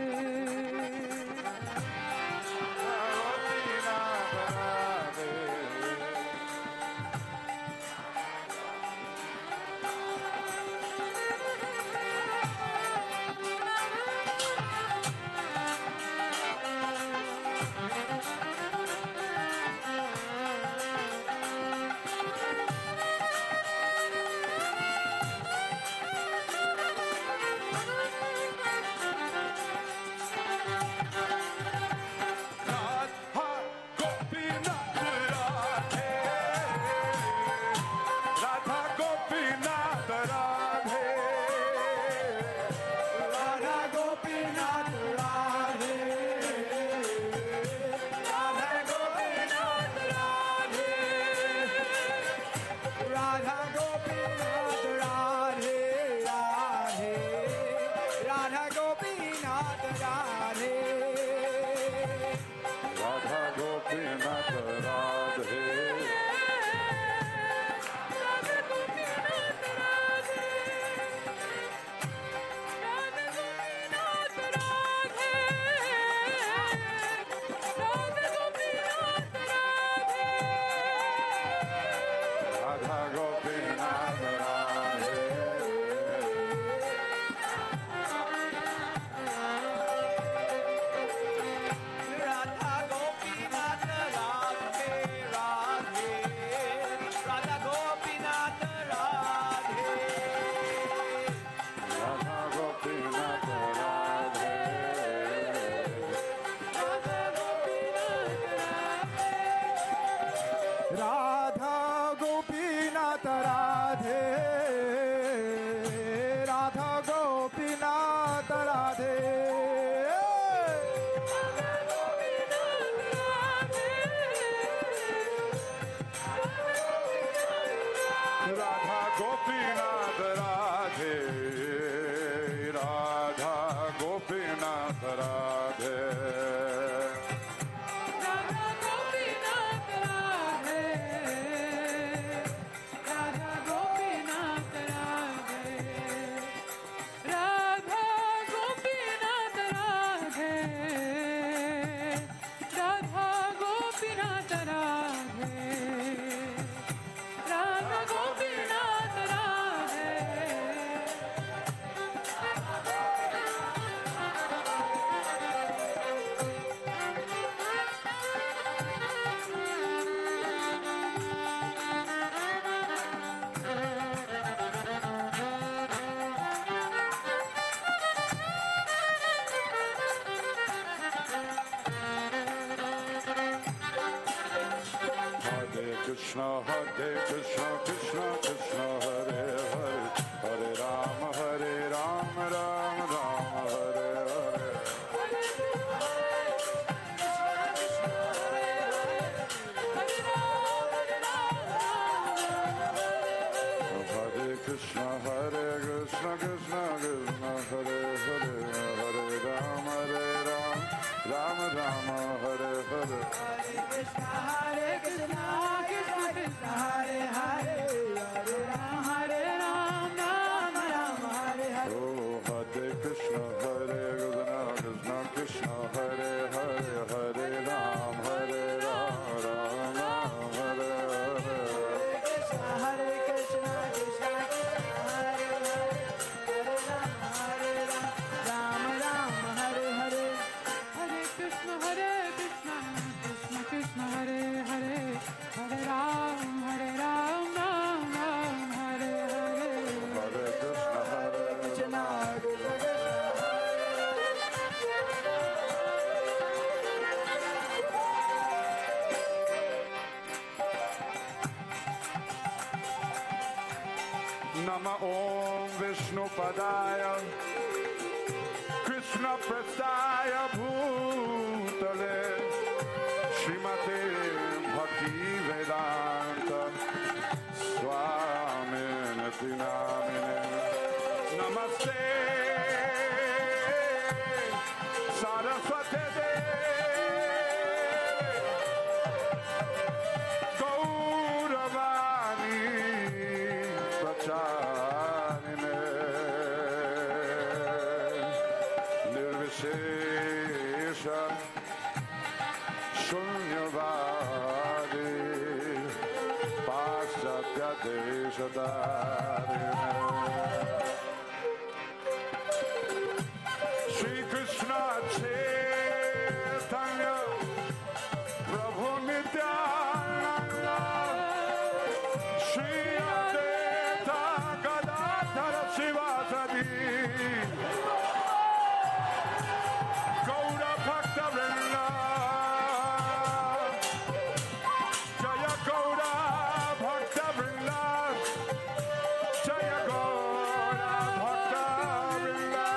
Gopinath Radhe Radha Gopinath Radhe Radha Gopinath Radhe Radha Gopinath Radhe Radha Gopinath Radhe Radha Gopinath Radhe Radha Gopinath Radhe Hare Krishna Hare Krishna Krishna Krishna Hare Hare Hare Rama Hare Rama Rama Rama Hare Hare Hare Krishna Hare Krishna Krishna Krishna Hare Hare Hare Rama Hare Rama Rama Rama Hare Hare Hare Krishna, Krishna Krishna, Hare Hare, Hare Ram, Hare Ram, Ram Ram, Hare Hare. Oh, Hare Krishna Hare Krishna Krishna Krishna Hare Hare Hare Nama Om Vishnu Padaya Krishna Prastaya Bhutale Srimate Bhakti Vedanta Swamine Tinamine Namaste Saraswate Gauravani Pracharine Nirvishesha Shunyavadi Paschatya Deshadarine Shri Krishna Chaitanya Prabhu Nityananda Shri Advaita Gadadhara Sivasadi Gaura Bhakta Vrinda Jaya Gaura Bhakta Vrinda Jaya Gaura Bhakta Vrinda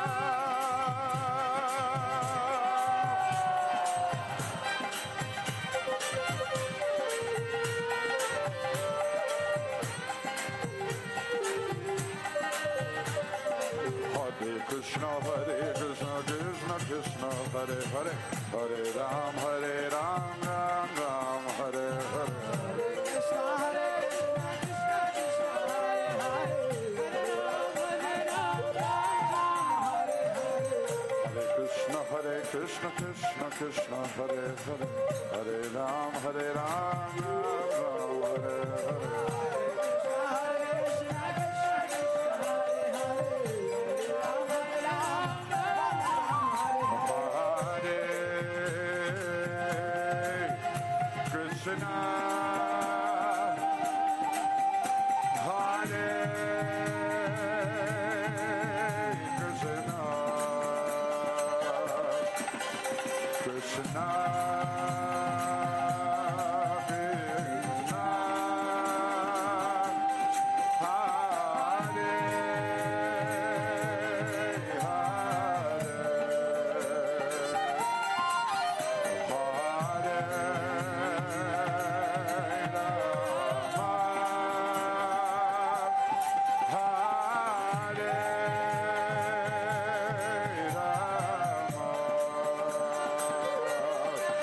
Hare Krishna, Hare Krishna, Krishna Krishna, Hare Hare, Hare Ram, Hare Ram, Ram Ram, Hare Hare. Krishna Hare Krishna Krishna Krishna Hare Hare Hare Ram Hare Hare Hare Krishna, Hare Krishna, Krishna Krishna, Hare Hare, Hare Ram, Hare Ram, Ram Ram, Hare Hare. Krishna Hare Krishna Krishna Krishna Hare Hare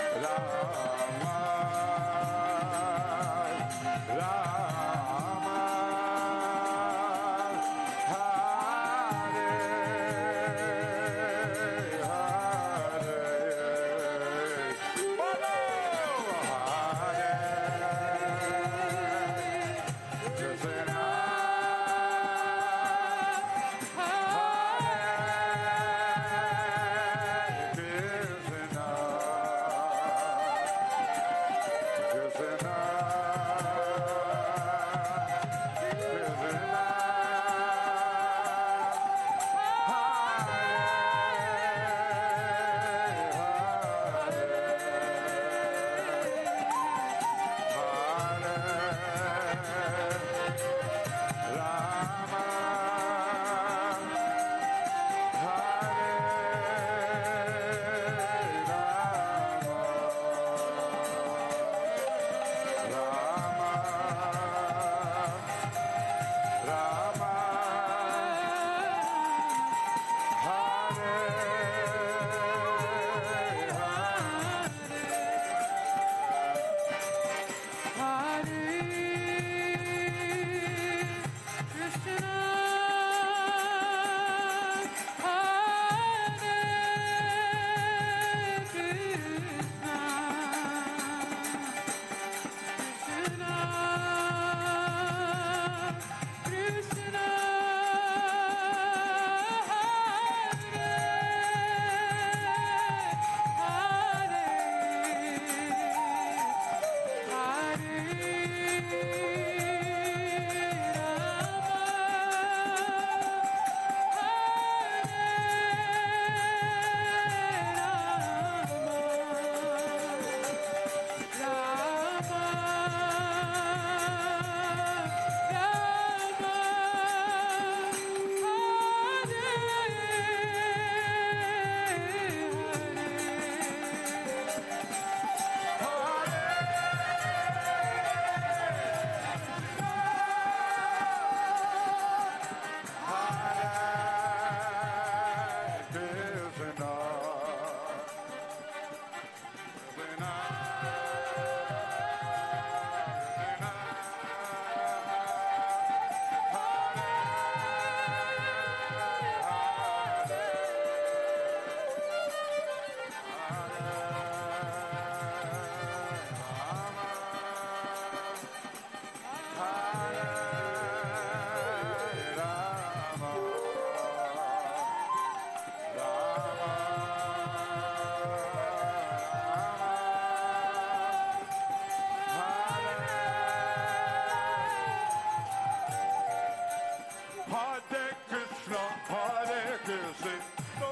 Hare Krishna, Hare Krishna, oh,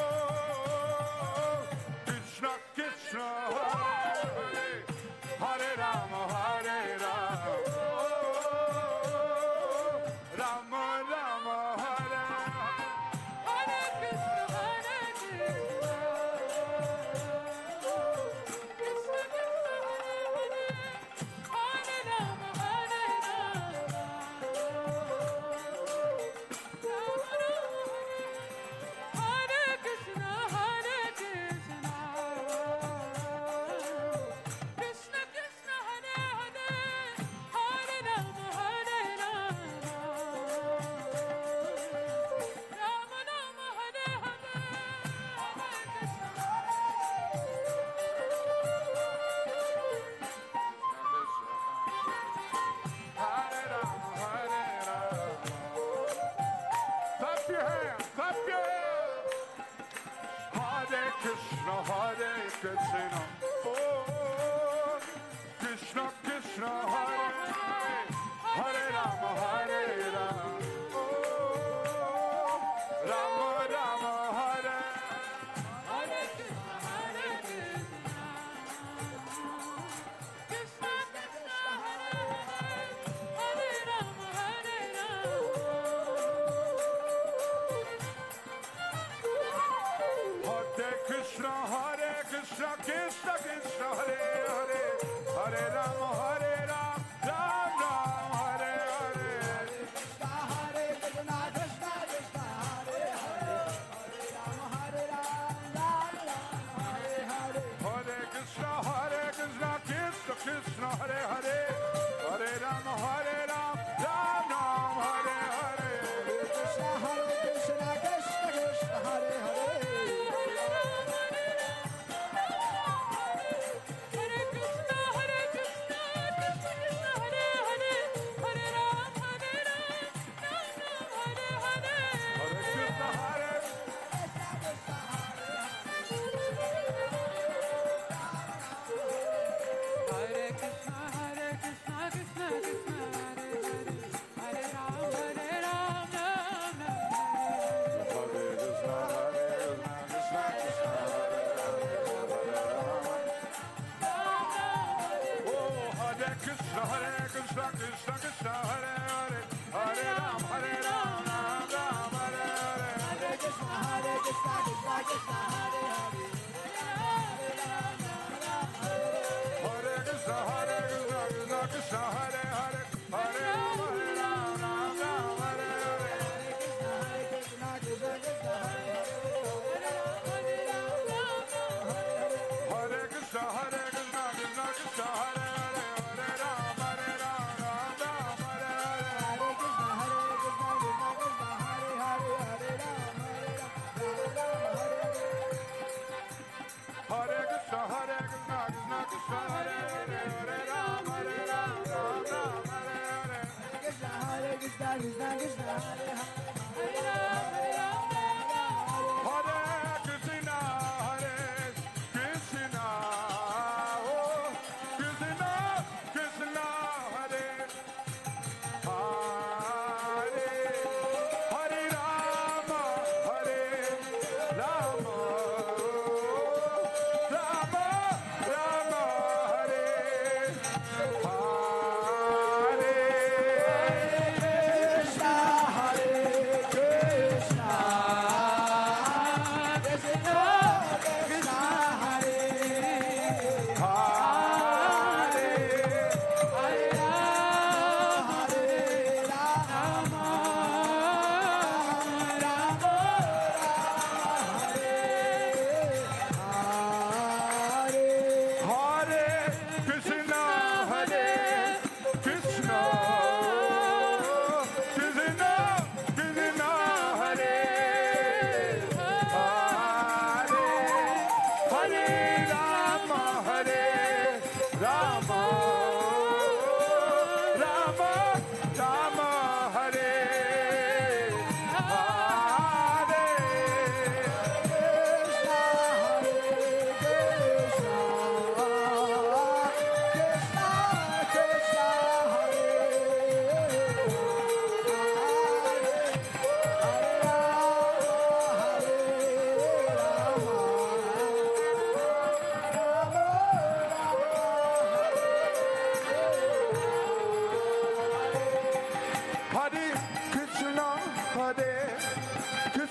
Krishna Krishna, Hare Hare, Hare Rama, Hare Rama, oh, Rama Rama, Hare Hare Krishna, Hare Krishna, Krishna Krishna, Hare Hare, Hare Rama, Hare Rama, Rama Rama, Hare Krishna, Hare Krishna, Krishna Krishna, Hare Hare, Hare Rama, Hare Rama, Rama Rama, Hare Hare, Hare Krishna. Hare Rama, Hare Rama. Clap your hands, clap your hands. Hare Krishna, Hare Krishna. Oh, Krishna Krishna, Hare Hare. Hare Rama, Hare Rama. Oh, Rama Rama, Hare. Hare Krishna, Hare Krishna, Krishna Krishna, Hare Hare, Hare Rama, Hare Rama. Hare Krishna, Hare Krishna, Krishna Krishna, Hare Hare. Hare Rama, Hare Rama, Ram Ram, Hare Hare. Hare Krishna, Krishna Krishna, Hare Hare, Hare Rama, Hare Rama, Rama Rama, Hare Hare. Hare Krishna, Hare Krishna, Krishna Krishna, Hare Hare, Hare Rama, Hare Rama, Ram Ram, Hare Hare. Krishna, Hare Krishna, Krishna Krishna, Hare Hare. Hare Krishna, Hare Krishna, Krishna Krishna, Hare Hare, Hare Rama, Hare Rama, Rama Rama, Hare Hare Hare. Krishna, Hare Hare Krishna, Hare Krishna, Krishna Krishna, Hare Hare, Hare Rama, Hare Rama, Rama Rama, Hare Hare. Hare Krishna, Hare Krishna, Krishna Krishna, Hare Hare, Hare Rama, Hare Rama, Rama Rama, Hare Hare. Hare Krishna, Hare Krishna, Krishna Krishna, Hare Hare. Hare Krishna, Hare Krishna, Krishna Krishna, Hare Hare, Hare Rama, Hare Rama, Rama Rama, Hare Hare. Hare Krishna, Krishna Krishna, Hare Hare. Hare Krishna, Hare Krishna, Krishna Krishna, Hare Hare, Hare Rama, Hare Rama, Rama Rama, Hare Hare. Hare Krishna, Hare Krishna, Krishna Krishna, Hare Hare, Hare Rama, Hare Rama, Rama Rama, Hare Hare. Hare Krishna, Hare Krishna, Krishna Krishna, Hare Hare, Hare Rama, Hare Rama, Rama Rama, Hare Hare. Krishna, Hare Krishna, Krishna Krishna, Hare Hare. Hare Rama, Hare Rama, Hare Krishna, Hare Krishna, oh Krishna, Krishna, Hare Hare, Hare Rama, Hare Rama, Rama Rama, Hare Hare. Krishna, Hare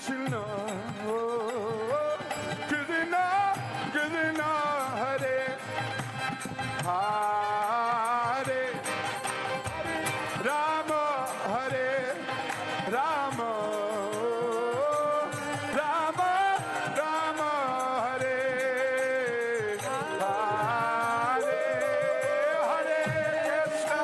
Krishna, oh, Krishna, Krishna, Hare, Hare, Rama, Hare, Rama, Rama, Rama, Hare, Hare, Hare Krishna.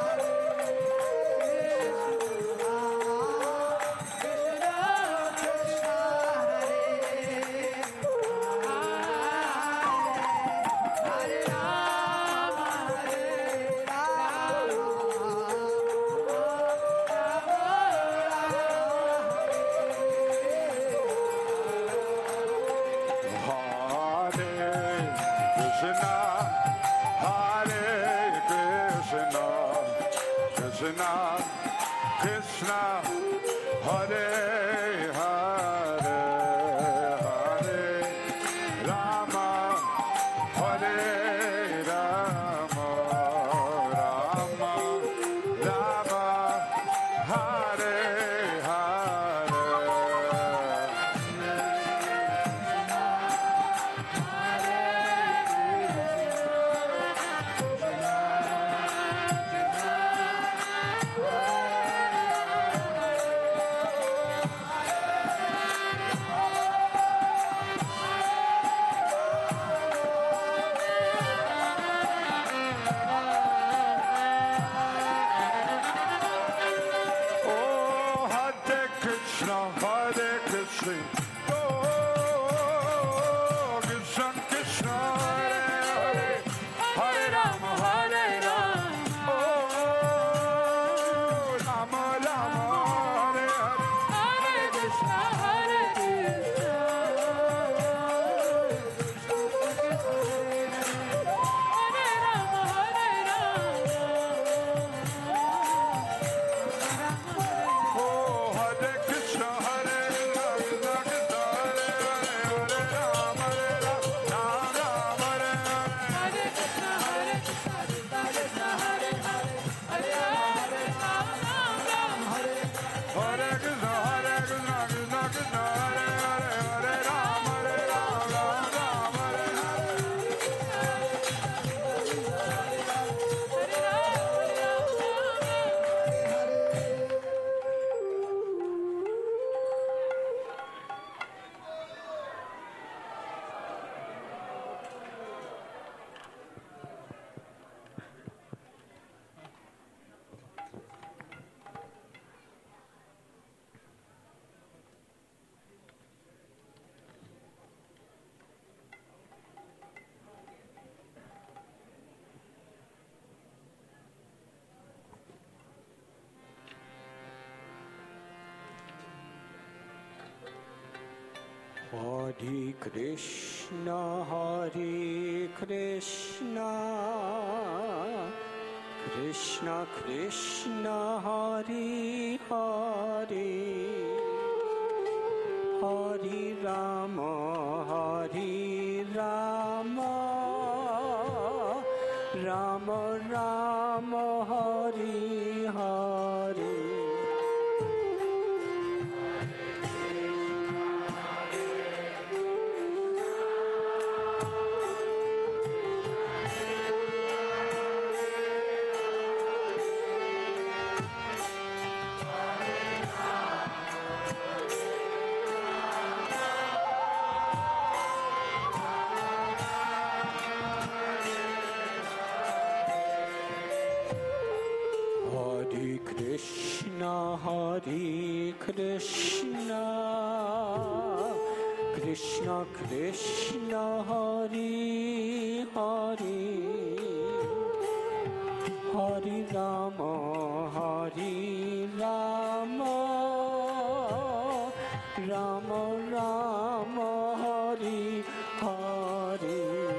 Krishna, Krishna, Hare Hare, Hare Rama, Hare Rama, Rama, Rama, Hare Hare. Oh, Hare Krishna, Hare Krishna, oh, Krishna Krishna, Hare Hare, Hare Rama, Hare Rama, oh, Rama Rama, Hare Hare, Hare Krishna, Hare Krishna, Hare Rama, Hare Rama, oh, Hare Krishna, Hare Krishna, Krishna Krishna, Hare Hare, Hare Rama, Hare Rama, Rama Rama, Hare Hare. Hare Krishna, Hare Krishna, Krishna Krishna, Hare Hare, Hare Rama, Hare Rama, Rama Hare Hare Krishna, Hare Krishna, Krishna Krishna, Hare Hare, Hare Rama, Hare Rama, Rama Rama, Hare Hare. Hare Krishna, Hare Krishna, Krishna Krishna, Hare Hare, Hare Rama, Hare Rama, Rama Rama, Hare Hare. Hare Krishna, Hare Krishna, Krishna Krishna, Hare Hare, Hare Rama, Hare Rama, Rama Rama, Hare Hare.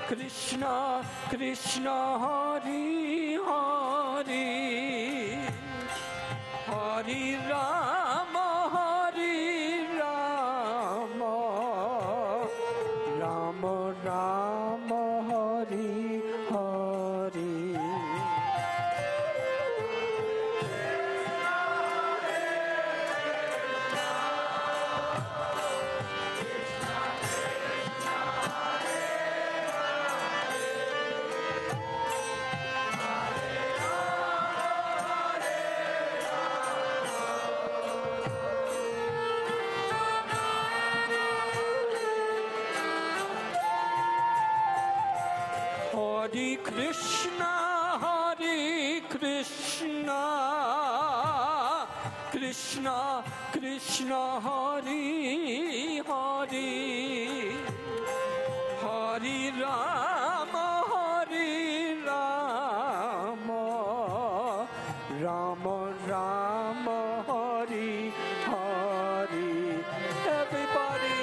Krishna Krishna Hari Hari Hari Rama Hari Rama Rama Rama Hari Hari Hare Krishna, Hare Krishna, Krishna, Krishna, Hare Hare, Hare Rama, Hare Rama, Rama Rama, Hare Hare. Everybody.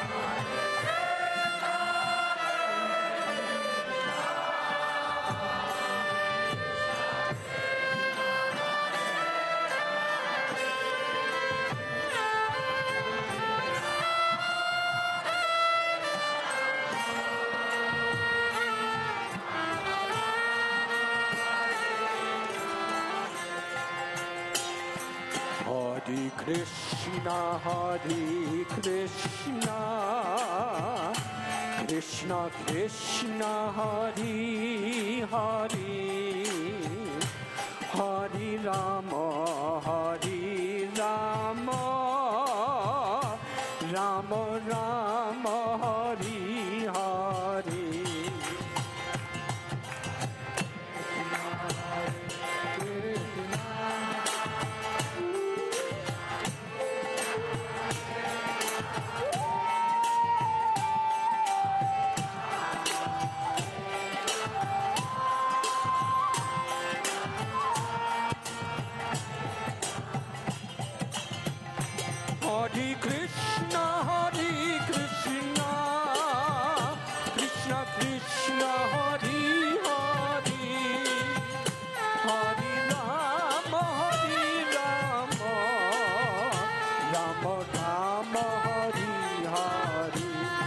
Hare Krishna, Hare Krishna, Krishna Krishna, Hare Hare, Hare Rama, Hare Rama, Rama Rama, Hare Hare. Hare Krishna, Hare Krishna, Krishna Krishna, Hare Hare, Hare Rama, Hare Rama, Rama Rama, Hare Hare.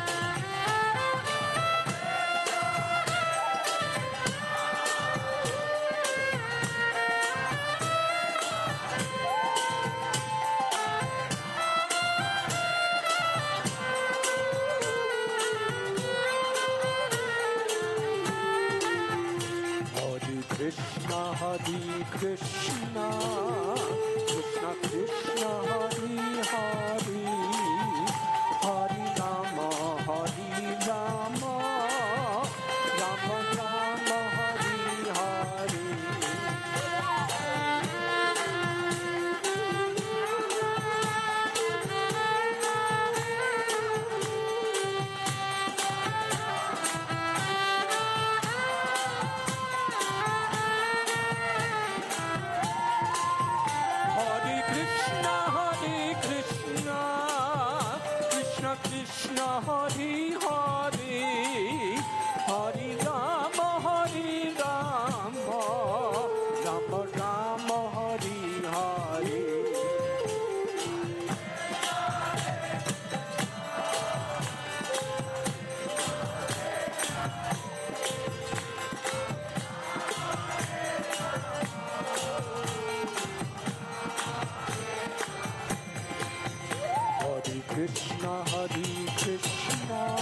Krishna, Hare Krishna, Krishna Krishna, Hare Hare, Hare Rama, Hare Rama, Rama Rama, Hare Hare. Krishna, Hare Hare, Hare Rama, Hare Rama, Rama Rama, Hare Hare. Hare Krishna, Hare Krishna,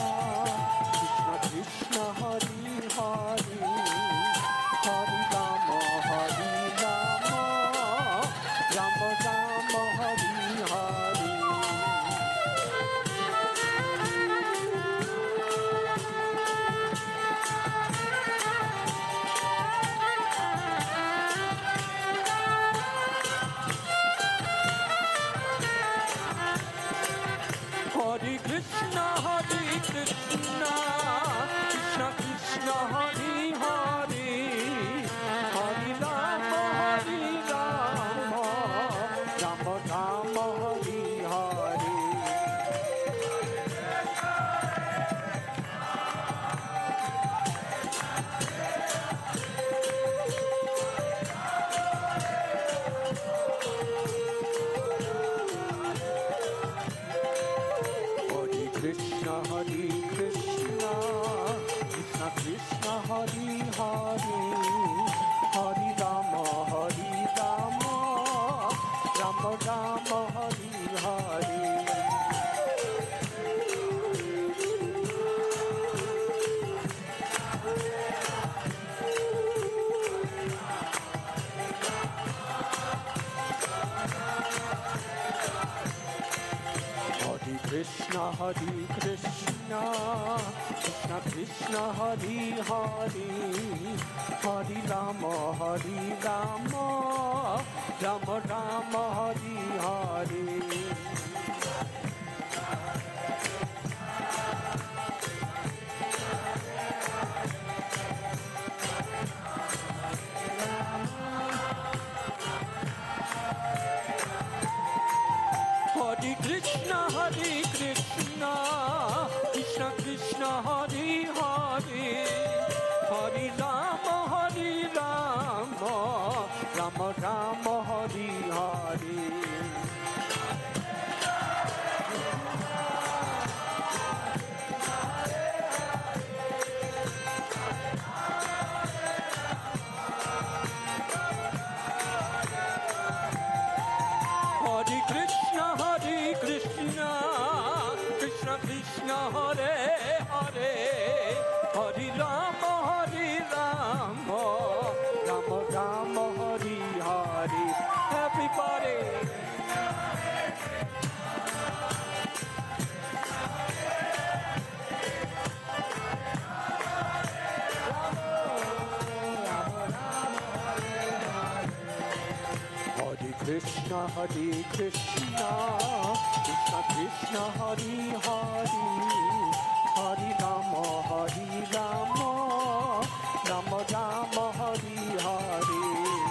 Hare Krishna, Krishna Krishna Hare Hare, Hare Rama Hare Rama, Rama Rama Hare Hare. Hare Krishna, Hare Krishna, Krishna Krishna Hare Hare, Hare Rama, Hare Rama, Rama Rama Hare Hare. Hare Krishna, Hare Krishna, Krishna Krishna Hare Hare, Hare Rama, Hare Rama, Rama Rama Hare Hare. Everybody. Hare Krishna, Hare Krishna, Krishna Krishna Hare Hare, Hare Rama, Hare Rama, Rama Rama Hare Hare.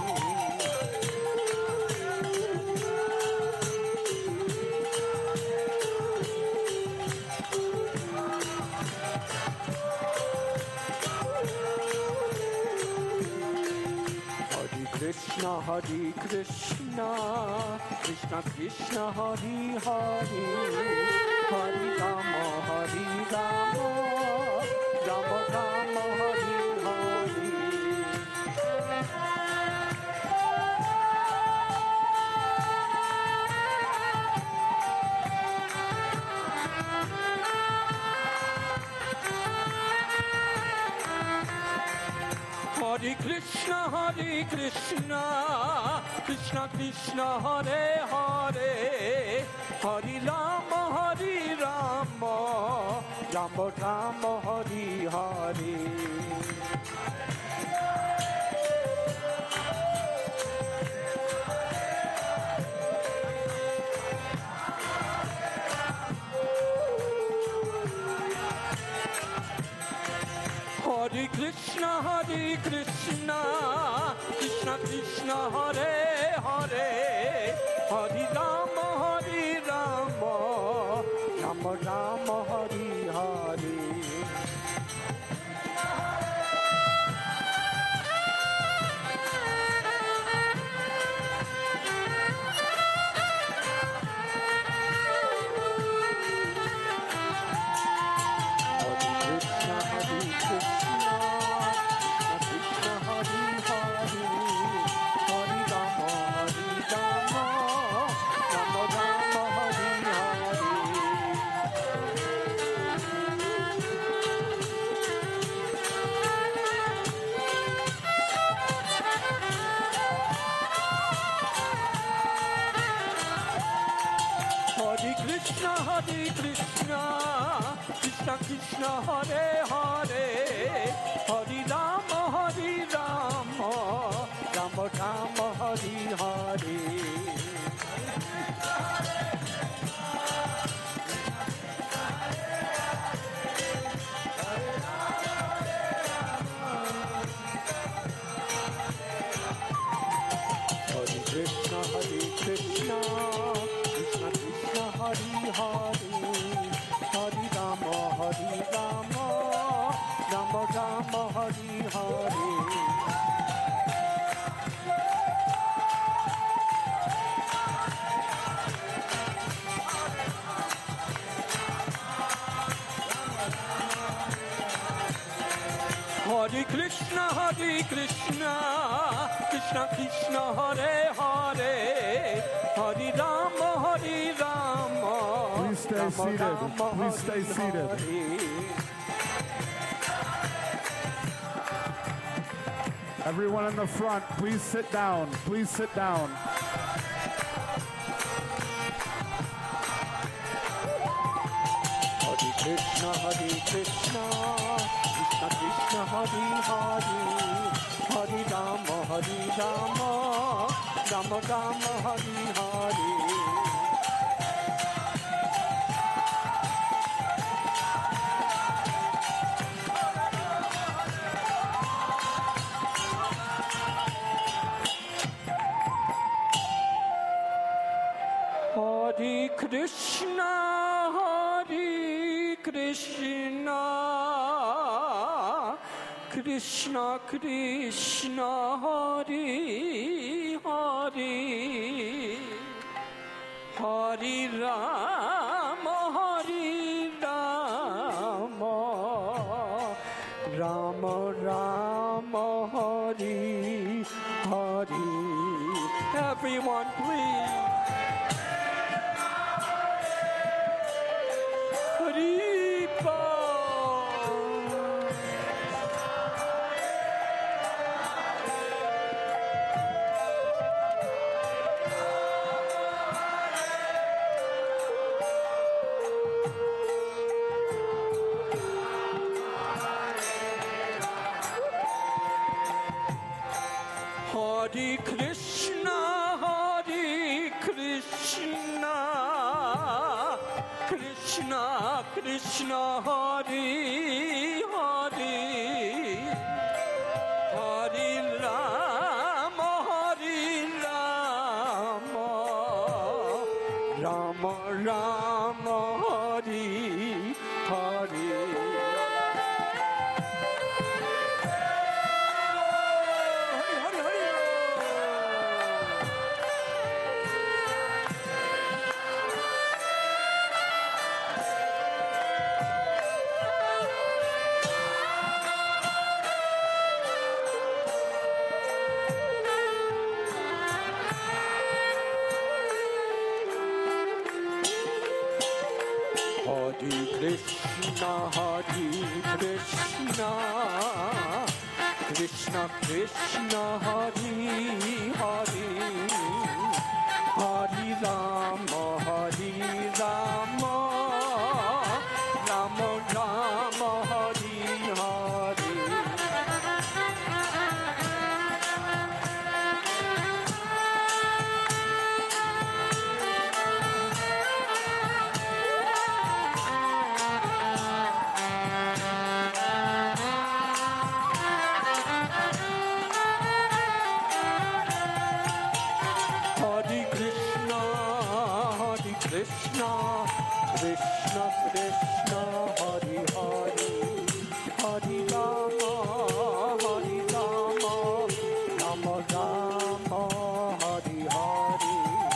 Krishna, Hare Krishna, Krishna Krishna Hare Hare, Hare Rama, Hare Rama, Rama Rama Hare Hare. Hare Krishna, Hare Krishna, Krishna Krishna Hare Hare, Hare Rama, Hare Rama, Rama Rama Hare Hare. Hare Krishna, Hare Krishna, Krishna Krishna Hare Hare, Hare Rama, Hare Rama, Rama Rama Hare Hare. Hare Krishna, Hare Krishna, Krishna Krishna Hare Hare, Hare Rama, Hare Rama, Rama Rama Hare Hare. Hare Krishna, Hare Krishna, Krishna Krishna Hare Hare, Hare Rama, Hare Rama, Rama Rama Hare Hare. Hare Krishna, Hare Krishna, Krishna Krishna Hare Hare, Hare Rama, Hare Rama. Please stay Rama, seated. Rama, Please stay Hare seated. Hare. Everyone in the front, please sit down. Please sit down. Krishna, Hare Krishna, Krishna Krishna, Hare Hare, Hare Rama, Hare Rama, Rama Rama, Hare Hare. Hare Krishna, Hare Krishna, Krishna Krishna, Hare Hare, Hare Rama, Hare Rama, Rama Rama, Hare Hare. Everyone, please. Hare Krishna, Hare Krishna, Krishna Krishna, Hare Hare, Hare Rama, Hare Rama, Rama Rama, Hare Hare. Hare Krishna, Hare Krishna, Krishna Krishna, Hare Hare, Hare Rama, Hare Rama, Rama Rama, Hare Hare. Hare Krishna, Hare Krishna, Krishna Krishna, Hare Hare, Hare Rama, Hare Rama, Rama Rama, Hare Hare.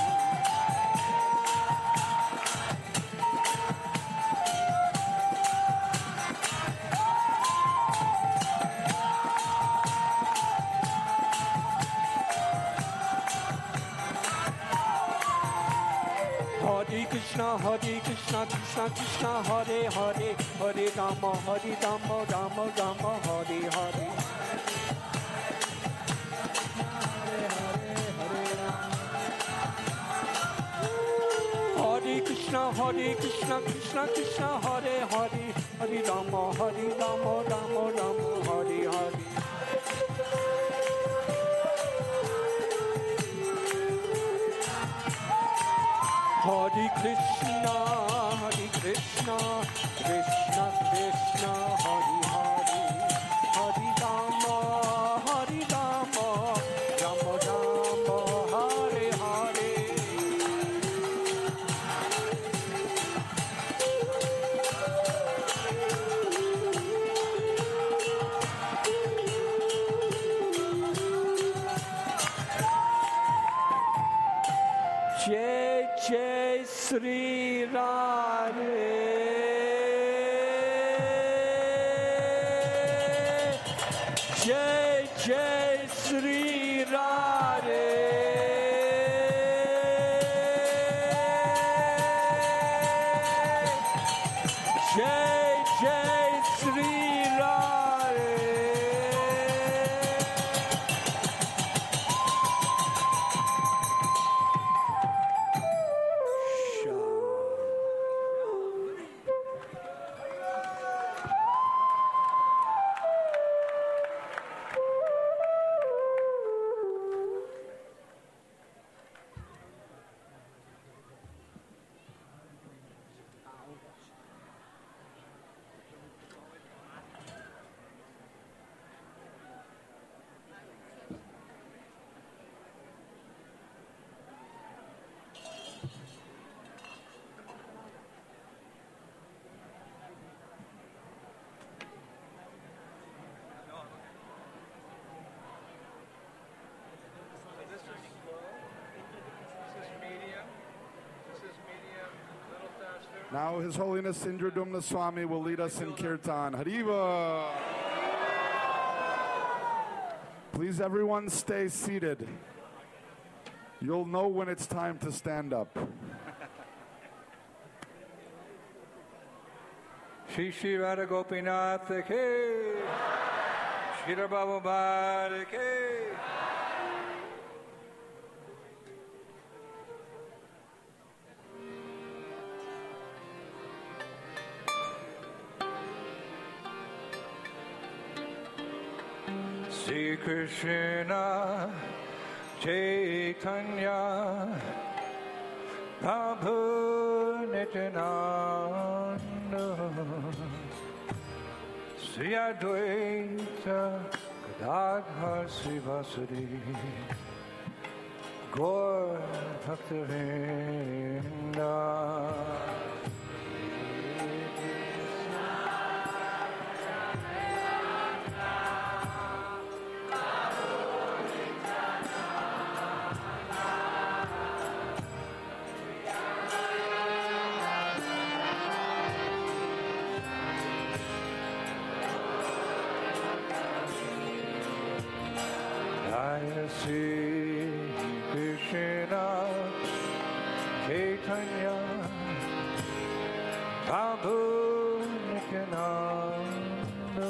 Hare Krishna, Hare Krishna, Krishna Krishna, Hare Hare, Hare Rama, Hare Rama, Rama Rama, Hare Hare. Hare Krishna, Hare Krishna, Krishna Krishna, Hare Hare, Hare Rama, Hare Rama, Rama Rama, Hare Hare. Hare Krishna, Hare Krishna, Krishna Krishna, Hare Hare, Hare Rama, Hare Rama, Rama Rama, Hare Hare. Jai Jai Sri Radhe, Jai Jai Sri Radhe, Jai Jai Sri Radhe. Now His Holiness Indradumna Swami will lead us in Kirtan. Hariva! Please everyone stay seated. You'll know when it's time to stand up. Shri Shri Radha Gopinath Ke, Shri Babu Bhad Ke. Sri Krishna Chaitanya Prabhu Nityananda Sri Advaita Gadadhar Srivasadi Gaur Bhaktivinoda. Sri Krishna Chaitanya Prabhu Nityananda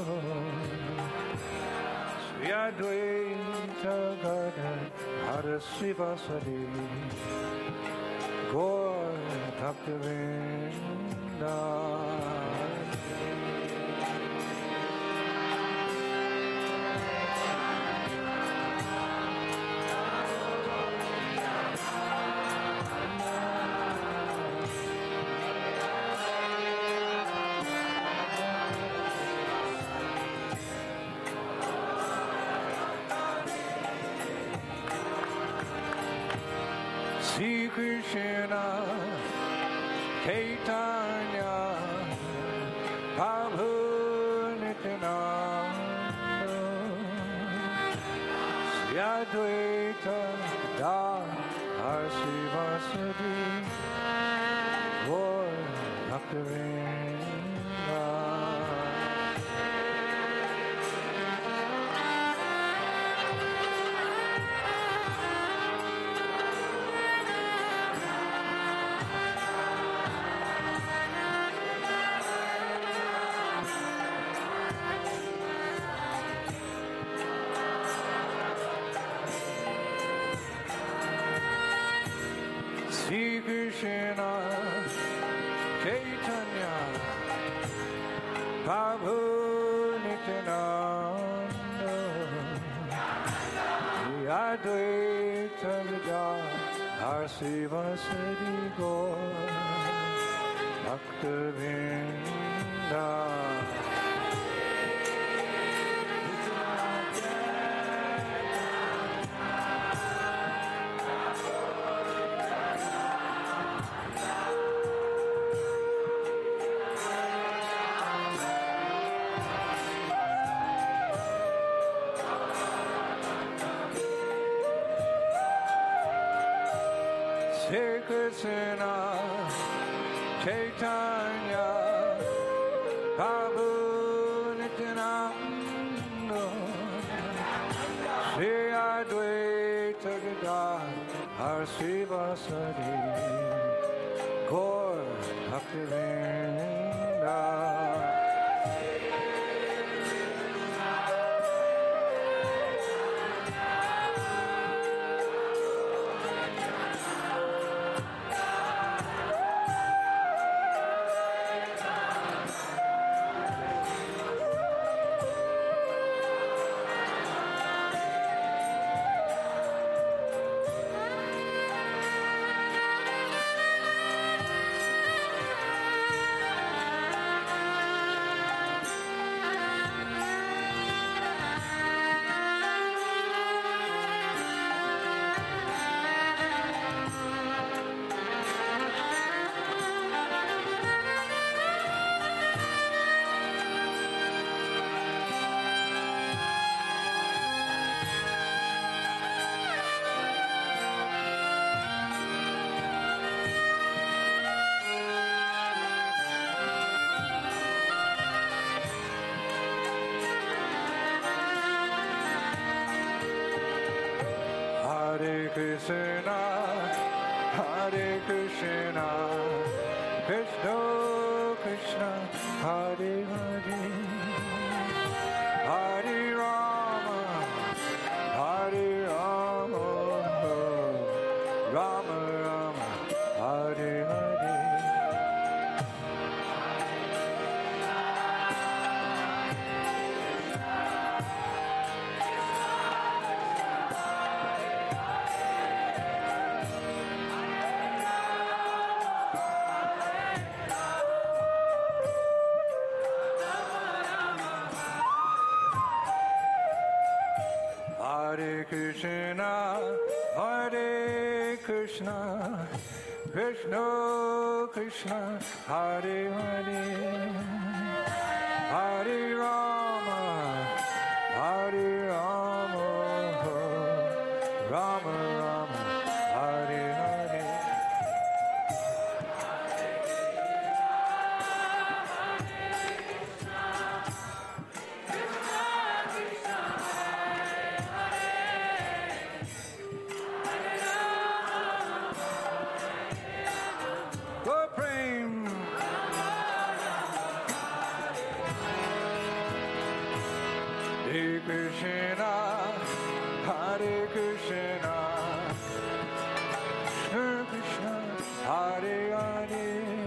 Sri Advaita Gadadhar Srivasadi Gaur Bhaktivinoda. Sri Krishna Chaitanya Prabhu Nityananda Sri Advaita Gadadhar Srivasadi Gaur Bhaktivinoda. Sri Krishna Chaitanya Prabhu Nityananda Sri Advaita Gadadhar Srivasadi Gaur Bhaktivinoda. Sri Krishna Chaitanya Prabhu Nityananda Sri Advaita Gadadhar Srivasadi Gaur Bhaktivinoda. Krishna, Hare Krishna, Krishna Krishna, Hare Hare, Hare Rama, Hare Rama, Rama Rama, Hare Hare. Hare Krishna, Hare Krishna, Krishna Krishna, Hare Hare, Hare Rama, Hare Rama, Rama Rama, Hare Hare. Go Prem. Hare Krishna, Hare Krishna, Krishna Krishna, Hare Hare,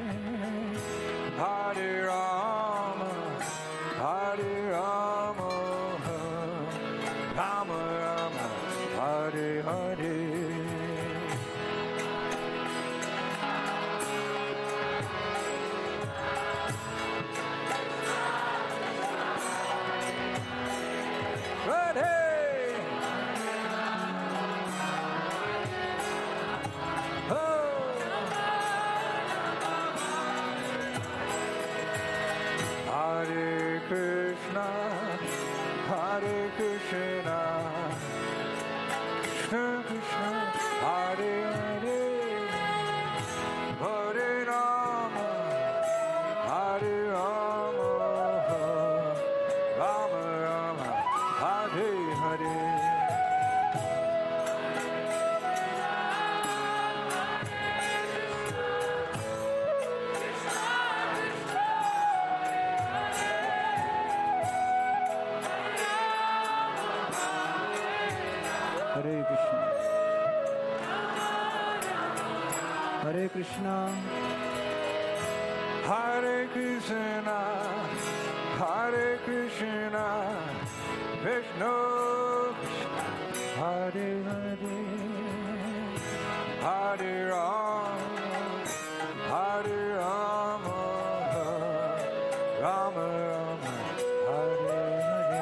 Hare Rama, Hare Rama, Rama Rama, Hare Hare. Radhe! Oh! Hare Krishna, Hare Krishna, Krishna Krishna, Hare Hare, Hare Rama, Hare Rama, Rama Rama, Hare Hare. Hare Krishna. Hare Krishna. Hare Krishna, Hare Krishna, Krishna Krishna, Hare Hare, Hare Rama, Hare Rama, Rama Rama, Hare Hare.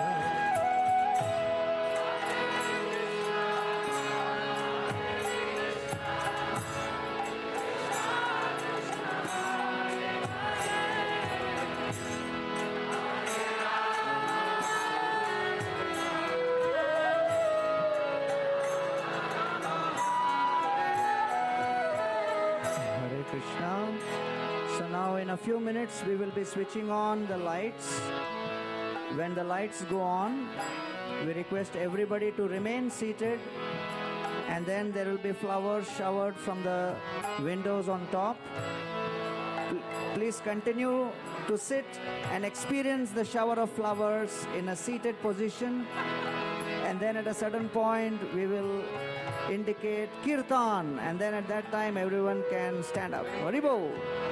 Hare Krishna. So now in a few minutes we will be switching on the lights. When the lights go on, we request everybody to remain seated, and then there will be flowers showered from the windows on top. P- Please continue to sit and experience the shower of flowers in a seated position, and then at a certain point we will indicate kirtan, and then at that time everyone can stand up. Haribol.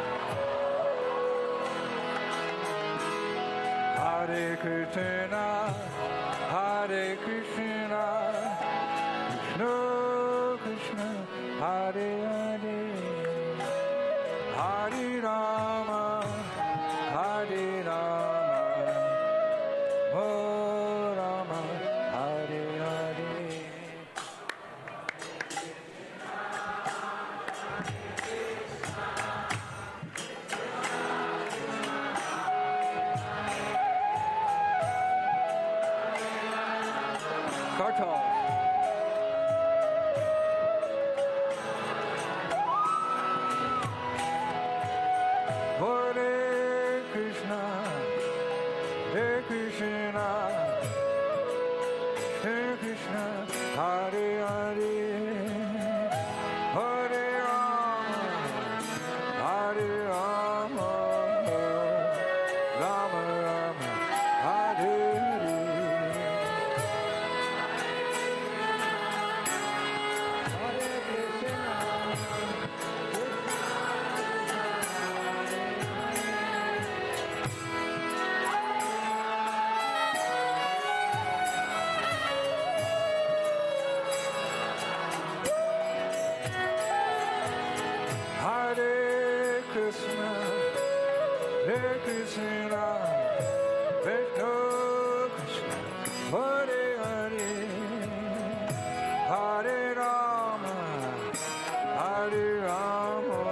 Hare Krishna, Hare Krishna, Krishna Krishna, Hare Hare, Hare Rama, Hare Rama, Oh Rama, Hare Hare. Kartal. Krishna, Hare Krishna, Krishna Krishna, Hare Hare, Hare Rama, Hare Rama,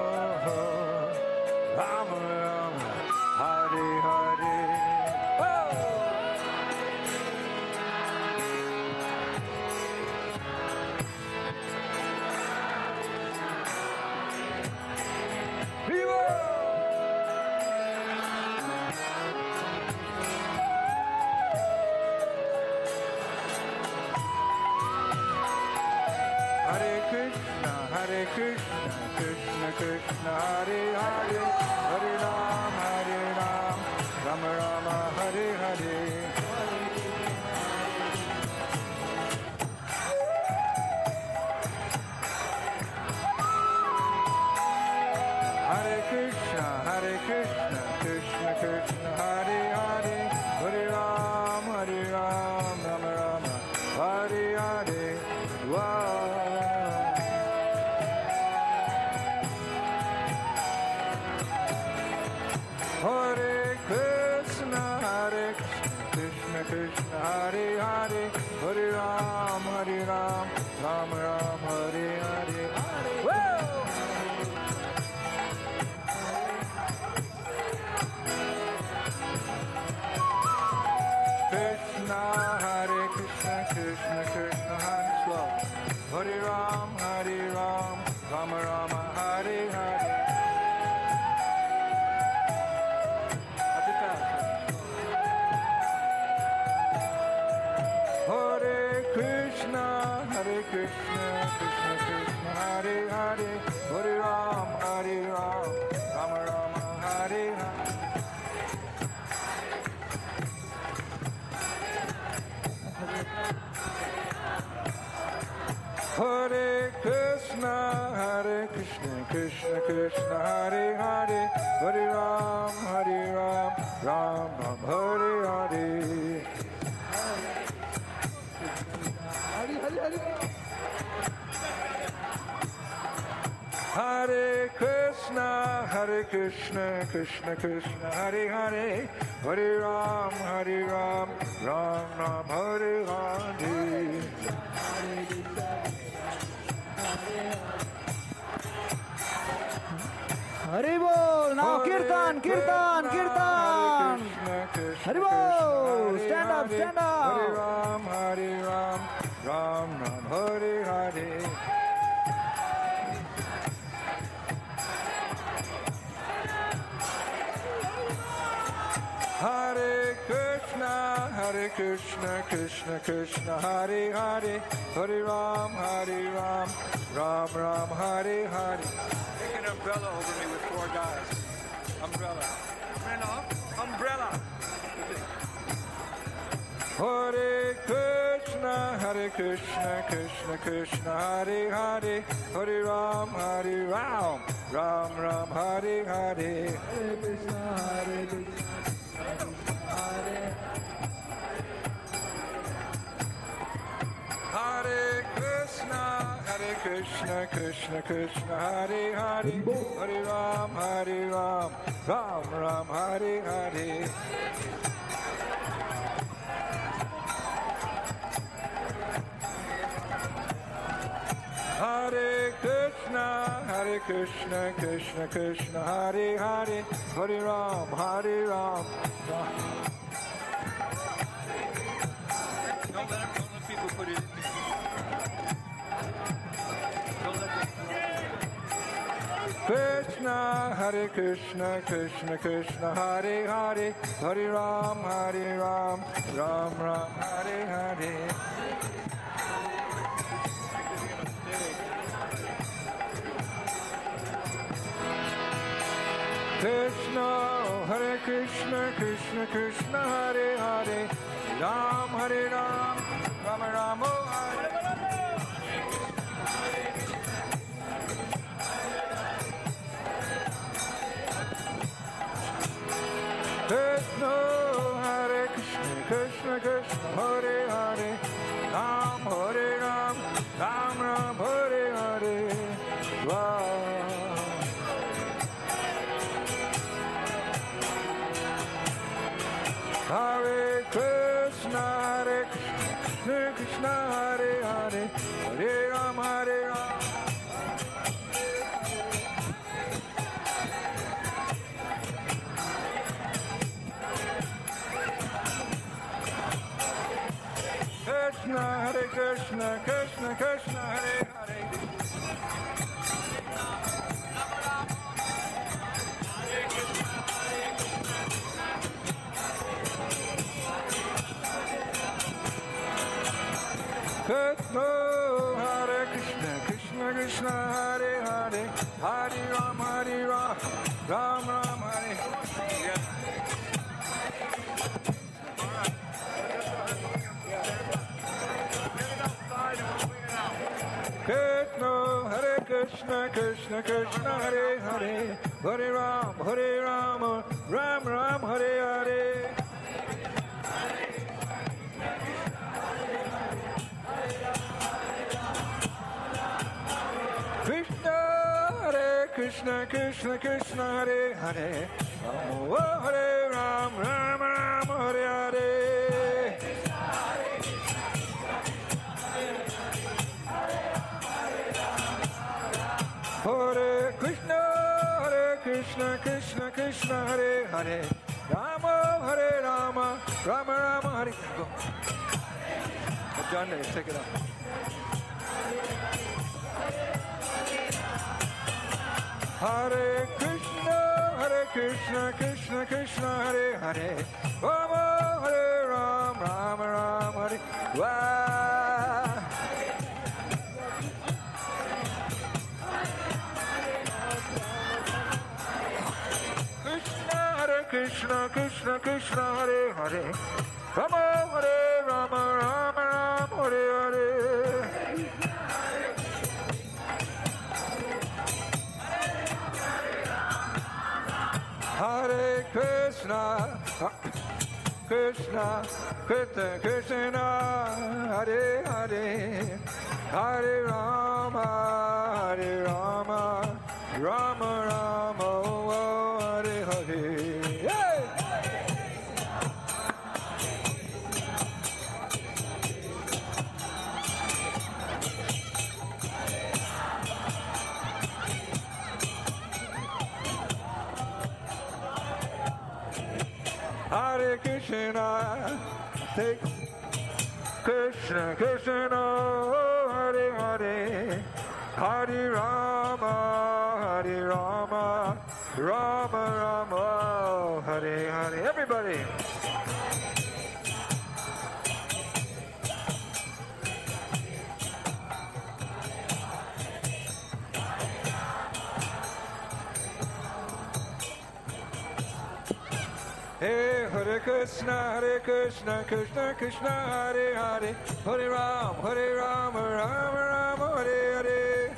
Rama Rama, Hare Hare. Oh! Viva! Hare Krishna, Hare Krishna, Krishna Krishna, Hare Hare, Hare Ram, Hare Ram, Rama Rama, Hare Hare. Hare Krishna, Hare Krishna, Krishna Krishna, Hare Hare, Hare Ram, Hare Ram, Rama Rama, Hare Hare. Wow. Hare Krishna, Hare Krishna, Krishna Hare Hare, Hare Ram, Hare Ram, Ram Ram, Hare Hare. Woo! Krishna, Hare Krishna, Krishna Krishna, Hare slow. Hare Ram, Hare Ram, Rama Rama, Hare Hare. Hare Krishna, Hare Krishna, Krishna Krishna, Hare Hare, Hare Ram, Hare Ram, Rama Rama, Hare Hare. Hare Krishna, Hare Krishna, Krishna Krishna, Hare Hare, Hare Ram, Hare Ram, Ram Ram, Hare Hare. Hare Krishna, Hare Krishna, Krishna Krishna, Hare Hare, Hare Ram, Hare Ram, Ram Ram, Hare Hare. Hari Bol. Now Kirtan, Kirtan, Kirtan. Hari Bol. Stand up, stand up. Hare Ram, Hare Ram, Ram Ram, Hare Hare. Hare Krishna, Hare Krishna, Krishna Krishna, Hare Hare, Hare Ram, Hare Ram, Ram Ram, Hare Hare. Take an umbrella over me with four guys. Umbrella. Umbrella. Hare Krishna, Hare Krishna, Krishna Krishna, Hare Hare, Hare Ram, Hare Ram, Ram Ram, Hare Hare. Hare Krishna, Hare Krishna. Hare Krishna, Hare Krishna, Krishna Krishna, Hare Hare, Hare Ram, Hare Ram, Ram Ram, Hare Hare. Hare Krishna, Hare Krishna, Krishna Krishna, Hare Hare, Hare Ram, Hare Ram. Don't let, don't let people put it in. Krishna, Hare Krishna, Krishna Krishna, Hare Hare, Hare Ram, Hare Ram, Ram Ram, Hare Hare. Krishna, Hare Krishna, Krishna Krishna, Hare Hare, Ram, Hare Ram, Rama Rama, Hare Krishna, Hare Krishna, Krishna Krishna, Hare Hare, Ram, Hare Ram, Ram Ram, Hare Hare, Ram. Krishna, Krishna Krishna, Hare Hare. Krishna, Hare Krishna, Krishna Krishna, Hare Hare, Hare Ram, Hare Ram, Ram Ram, Hare. Yeah. Krishna, Hare Krishna, Krishna Krishna, Hare Hare, Hare Ram, Hare Ram, Ram Ram, Hare Hare. Krishna, Krishna, Krishna, Hare Hare, Ram, Hare Ram, Ram Ram, Hare Hare. Hare Krishna, Hare Krishna, Krishna Krishna, Hare Hare, Rama, Hare Rama, Rama Rama, Hare. Go. John, take it up. Hare Krishna, Hare Krishna, Krishna Krishna, Hare Hare, Rama, Hare Ram, Rama Rama, Hare. Wow. Krishna, Hare Krishna, Krishna Krishna, Hare Hare, Rama, Hare Rama, Rama Rama, Hare Hare. Hare Krishna, Krishna, Krishna, Krishna, Hare Hare, Hare Rama, Hare Rama, Rama Rama, Hare Hare. Hey! Hare Krishna, take Krishna, Krishna, Hare Hare, Hare Rama, Hare Rama, Rama Rama, Hare Hare. Everybody. Hey, Hare Krishna, Hare Krishna, Krishna Krishna, Hare Hare, Hare Ram, Hare Rama, Rama Rama, Hare Hare.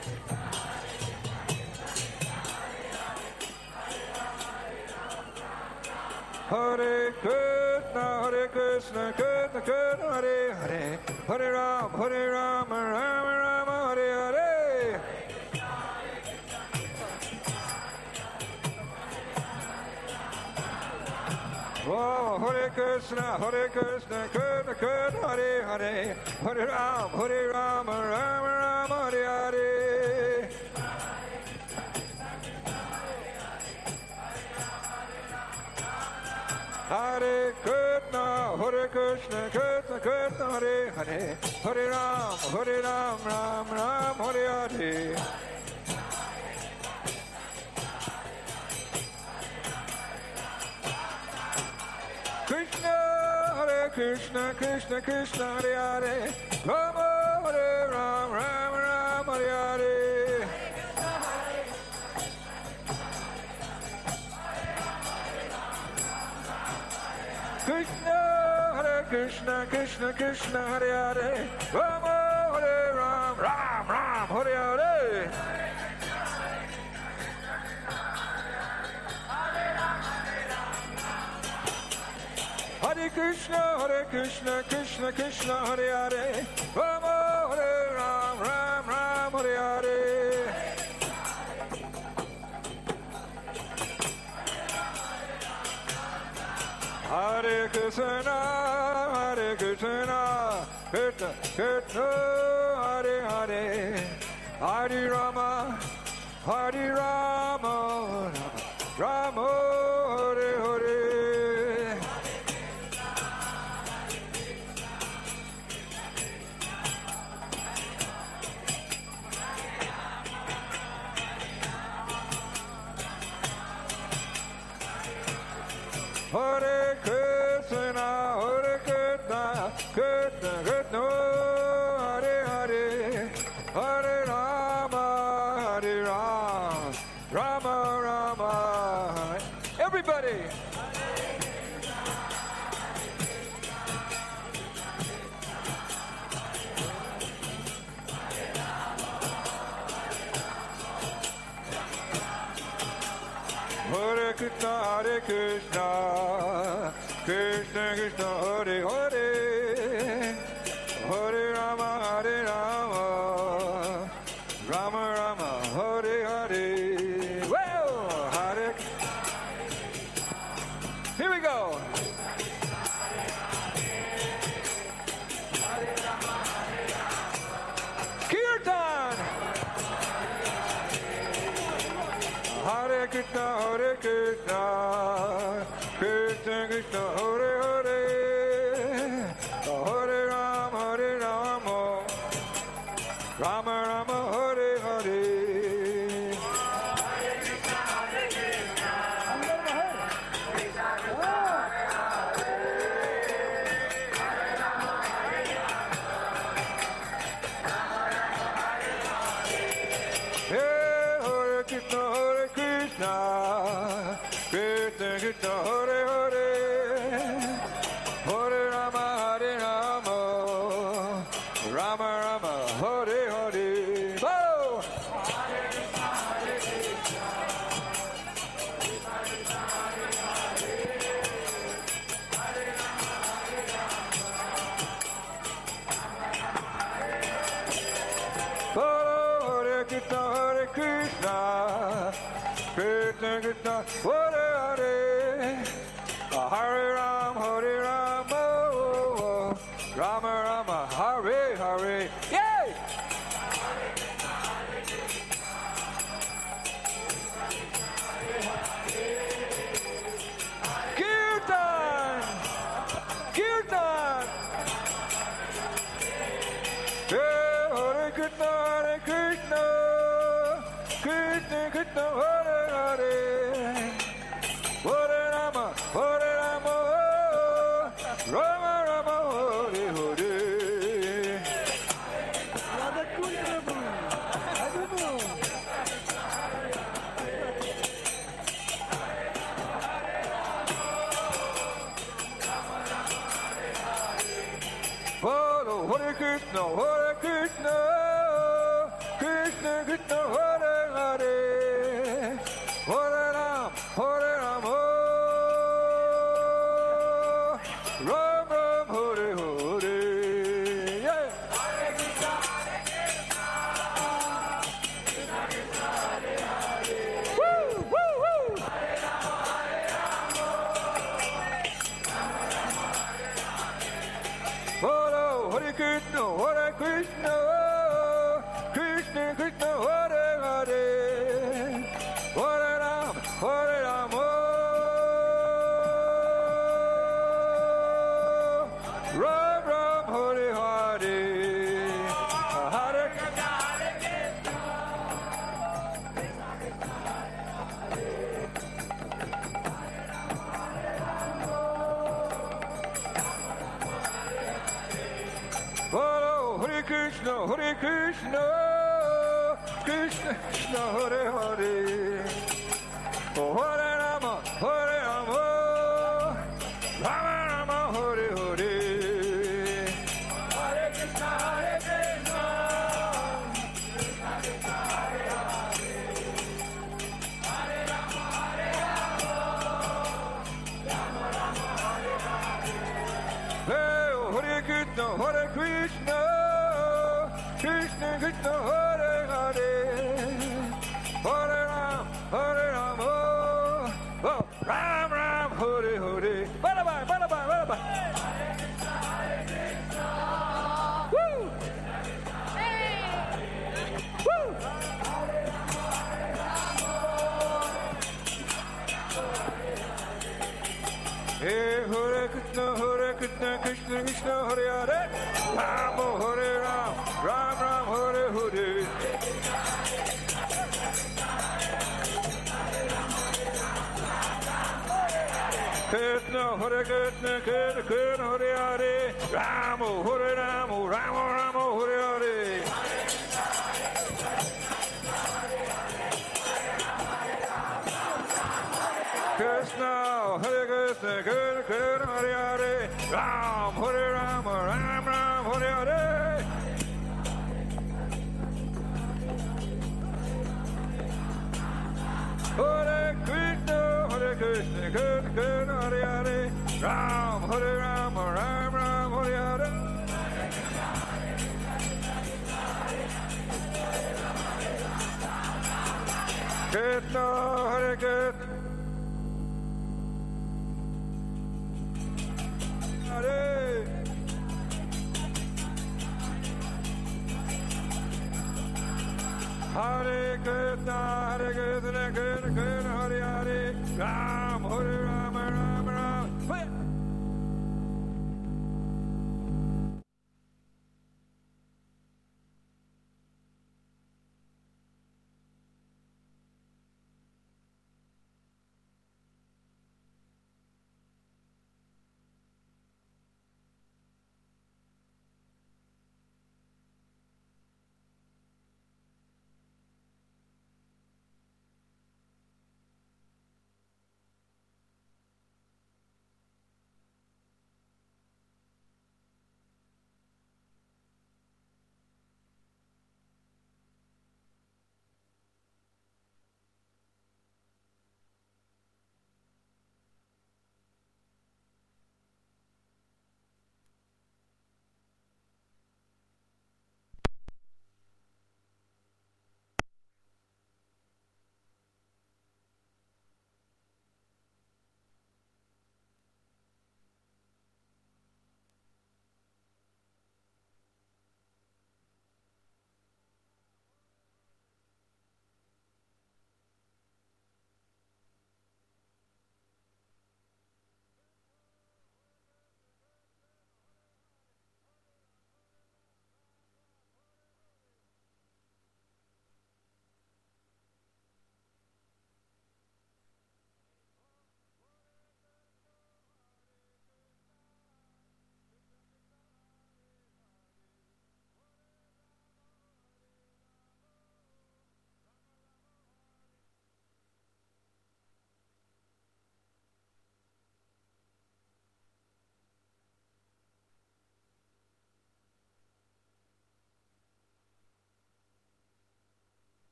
Hare Krishna, Hare Krishna, Krishna Krishna, Hare Hare, Hare Ram, Hare Rama, Rama Rama, Hare Hare. Oh, Hare Krishna, Hare Krishna, Krishna Krishna, Hare Hare, Hare Ram, Hare Rama, Rama Rama, Hare Hare. Hare Krishna, Hare Krishna, Krishna Krishna, Hare Hare, Hare Ram, Hare Ram, Ram Ram, Hare Hare. Krishna, Hare Krishna, Krishna Krishna, Hare Hare, Rama, Hare Ram, Ram Ram, Hare Hare. Krishna, Hare Krishna, Krishna Krishna, Hare Hare, Rama, Hare Ram, Ram Ram, Hare Hare. Hare Krishna, Hare Krishna, Krishna Krishna, Hare Hare, Rama, Hare Ram, Ram Ram, Hare Hare. Hare Krishna, Hare Krishna, Krishna Krishna, Hare Hare, Hare Rama, Hare Rama, Rama, Hare Hare. Hare Krishna, Hare Krishna, Krishna Krishna, Hare Hare, Hare Rama, Hare Rama, Rama Rama. Everybody. Hare Krishna, Hare Krishna, Krishna Krishna, Hare Hare, Hare Rama, Hare Rama, Rama Rama, Hare Hare. Well, Hare. Here we go. Kirtan. Hare Krishna, Hare Krishna, Krishna Krishna, Hare Hare, Hare Rama, Hare Rama, Rama Rama, Hare Hare. Hey, Hare Krishna, Hare Krishna, Krishna Krishna, Hare Hare, Hare Rama, Hare Rama, Rama Rama, Hare Hare. Oh! Hare Krishna, Hare Krishna, Krishna Krishna, Hare Hare, Hare Rama, Hare Rama, Rama Rama, Hare Hare. Yay! Kirtan! Kirtan! Hey, Hare Krishna, Hare Krishna, Krishna Krishna, Hare Hare, Hare Rama, Hare Rama, Rama Rama, Hare Hare. Follow Hare Krishna, Hare Krishna, Krishna Krishna, Hare Hare, Hare Ram, Hare Rama, Ram Ram, Hare Hare. Yeah. Woo, woo, woo. Follow Hare Krishna, Hare Krishna, Krishna Krishna, Hare Hare, Hare Ram, Hare Rama, Ram Ram, Hare Hare, Hare Follow Hare Krishna, Hare Krishna, Krishna Krishna, Hare Hare, Hare Rama, Hare Rama, Rama Rama, Hare Hare. Hare Krishna, Hare Krishna, Krishna Krishna, Hare Hare, Hare Rama, Hare Rama, Rama Rama, Hare Hare. Hey, Hare Krishna, Hare Krishna, Krishna Krishna, Hare Hare, Hare Ram, Hare Rama, oh, Ram Ram, Hare Hare. Bye bye, bye bye, bye bye. Woo! Woo! Hey, Hare Krishna, Hare Krishna, Krishna Krishna, Hare Hare, Ram Hare Ram, Ram Ram, Hare Hare. Krishna Hare Krishna Krishna Krishna Hare Hare Rama Hare Rama Rama Rama Hare Hare Krishna Hare Krishna Krishna Krishna Hare Hare Ram Hare Rama Ram Ram Hare Hare Hare Krishna Hare Krishna Krishna Krishna Hare Hare Ram Hare Rama Ram Ram Hare Hare Krishna Hare Krishna Hare Hare Krishna Hare Krishna Krishna Krishna Hare Hare Ram Hare Rama Ram Ram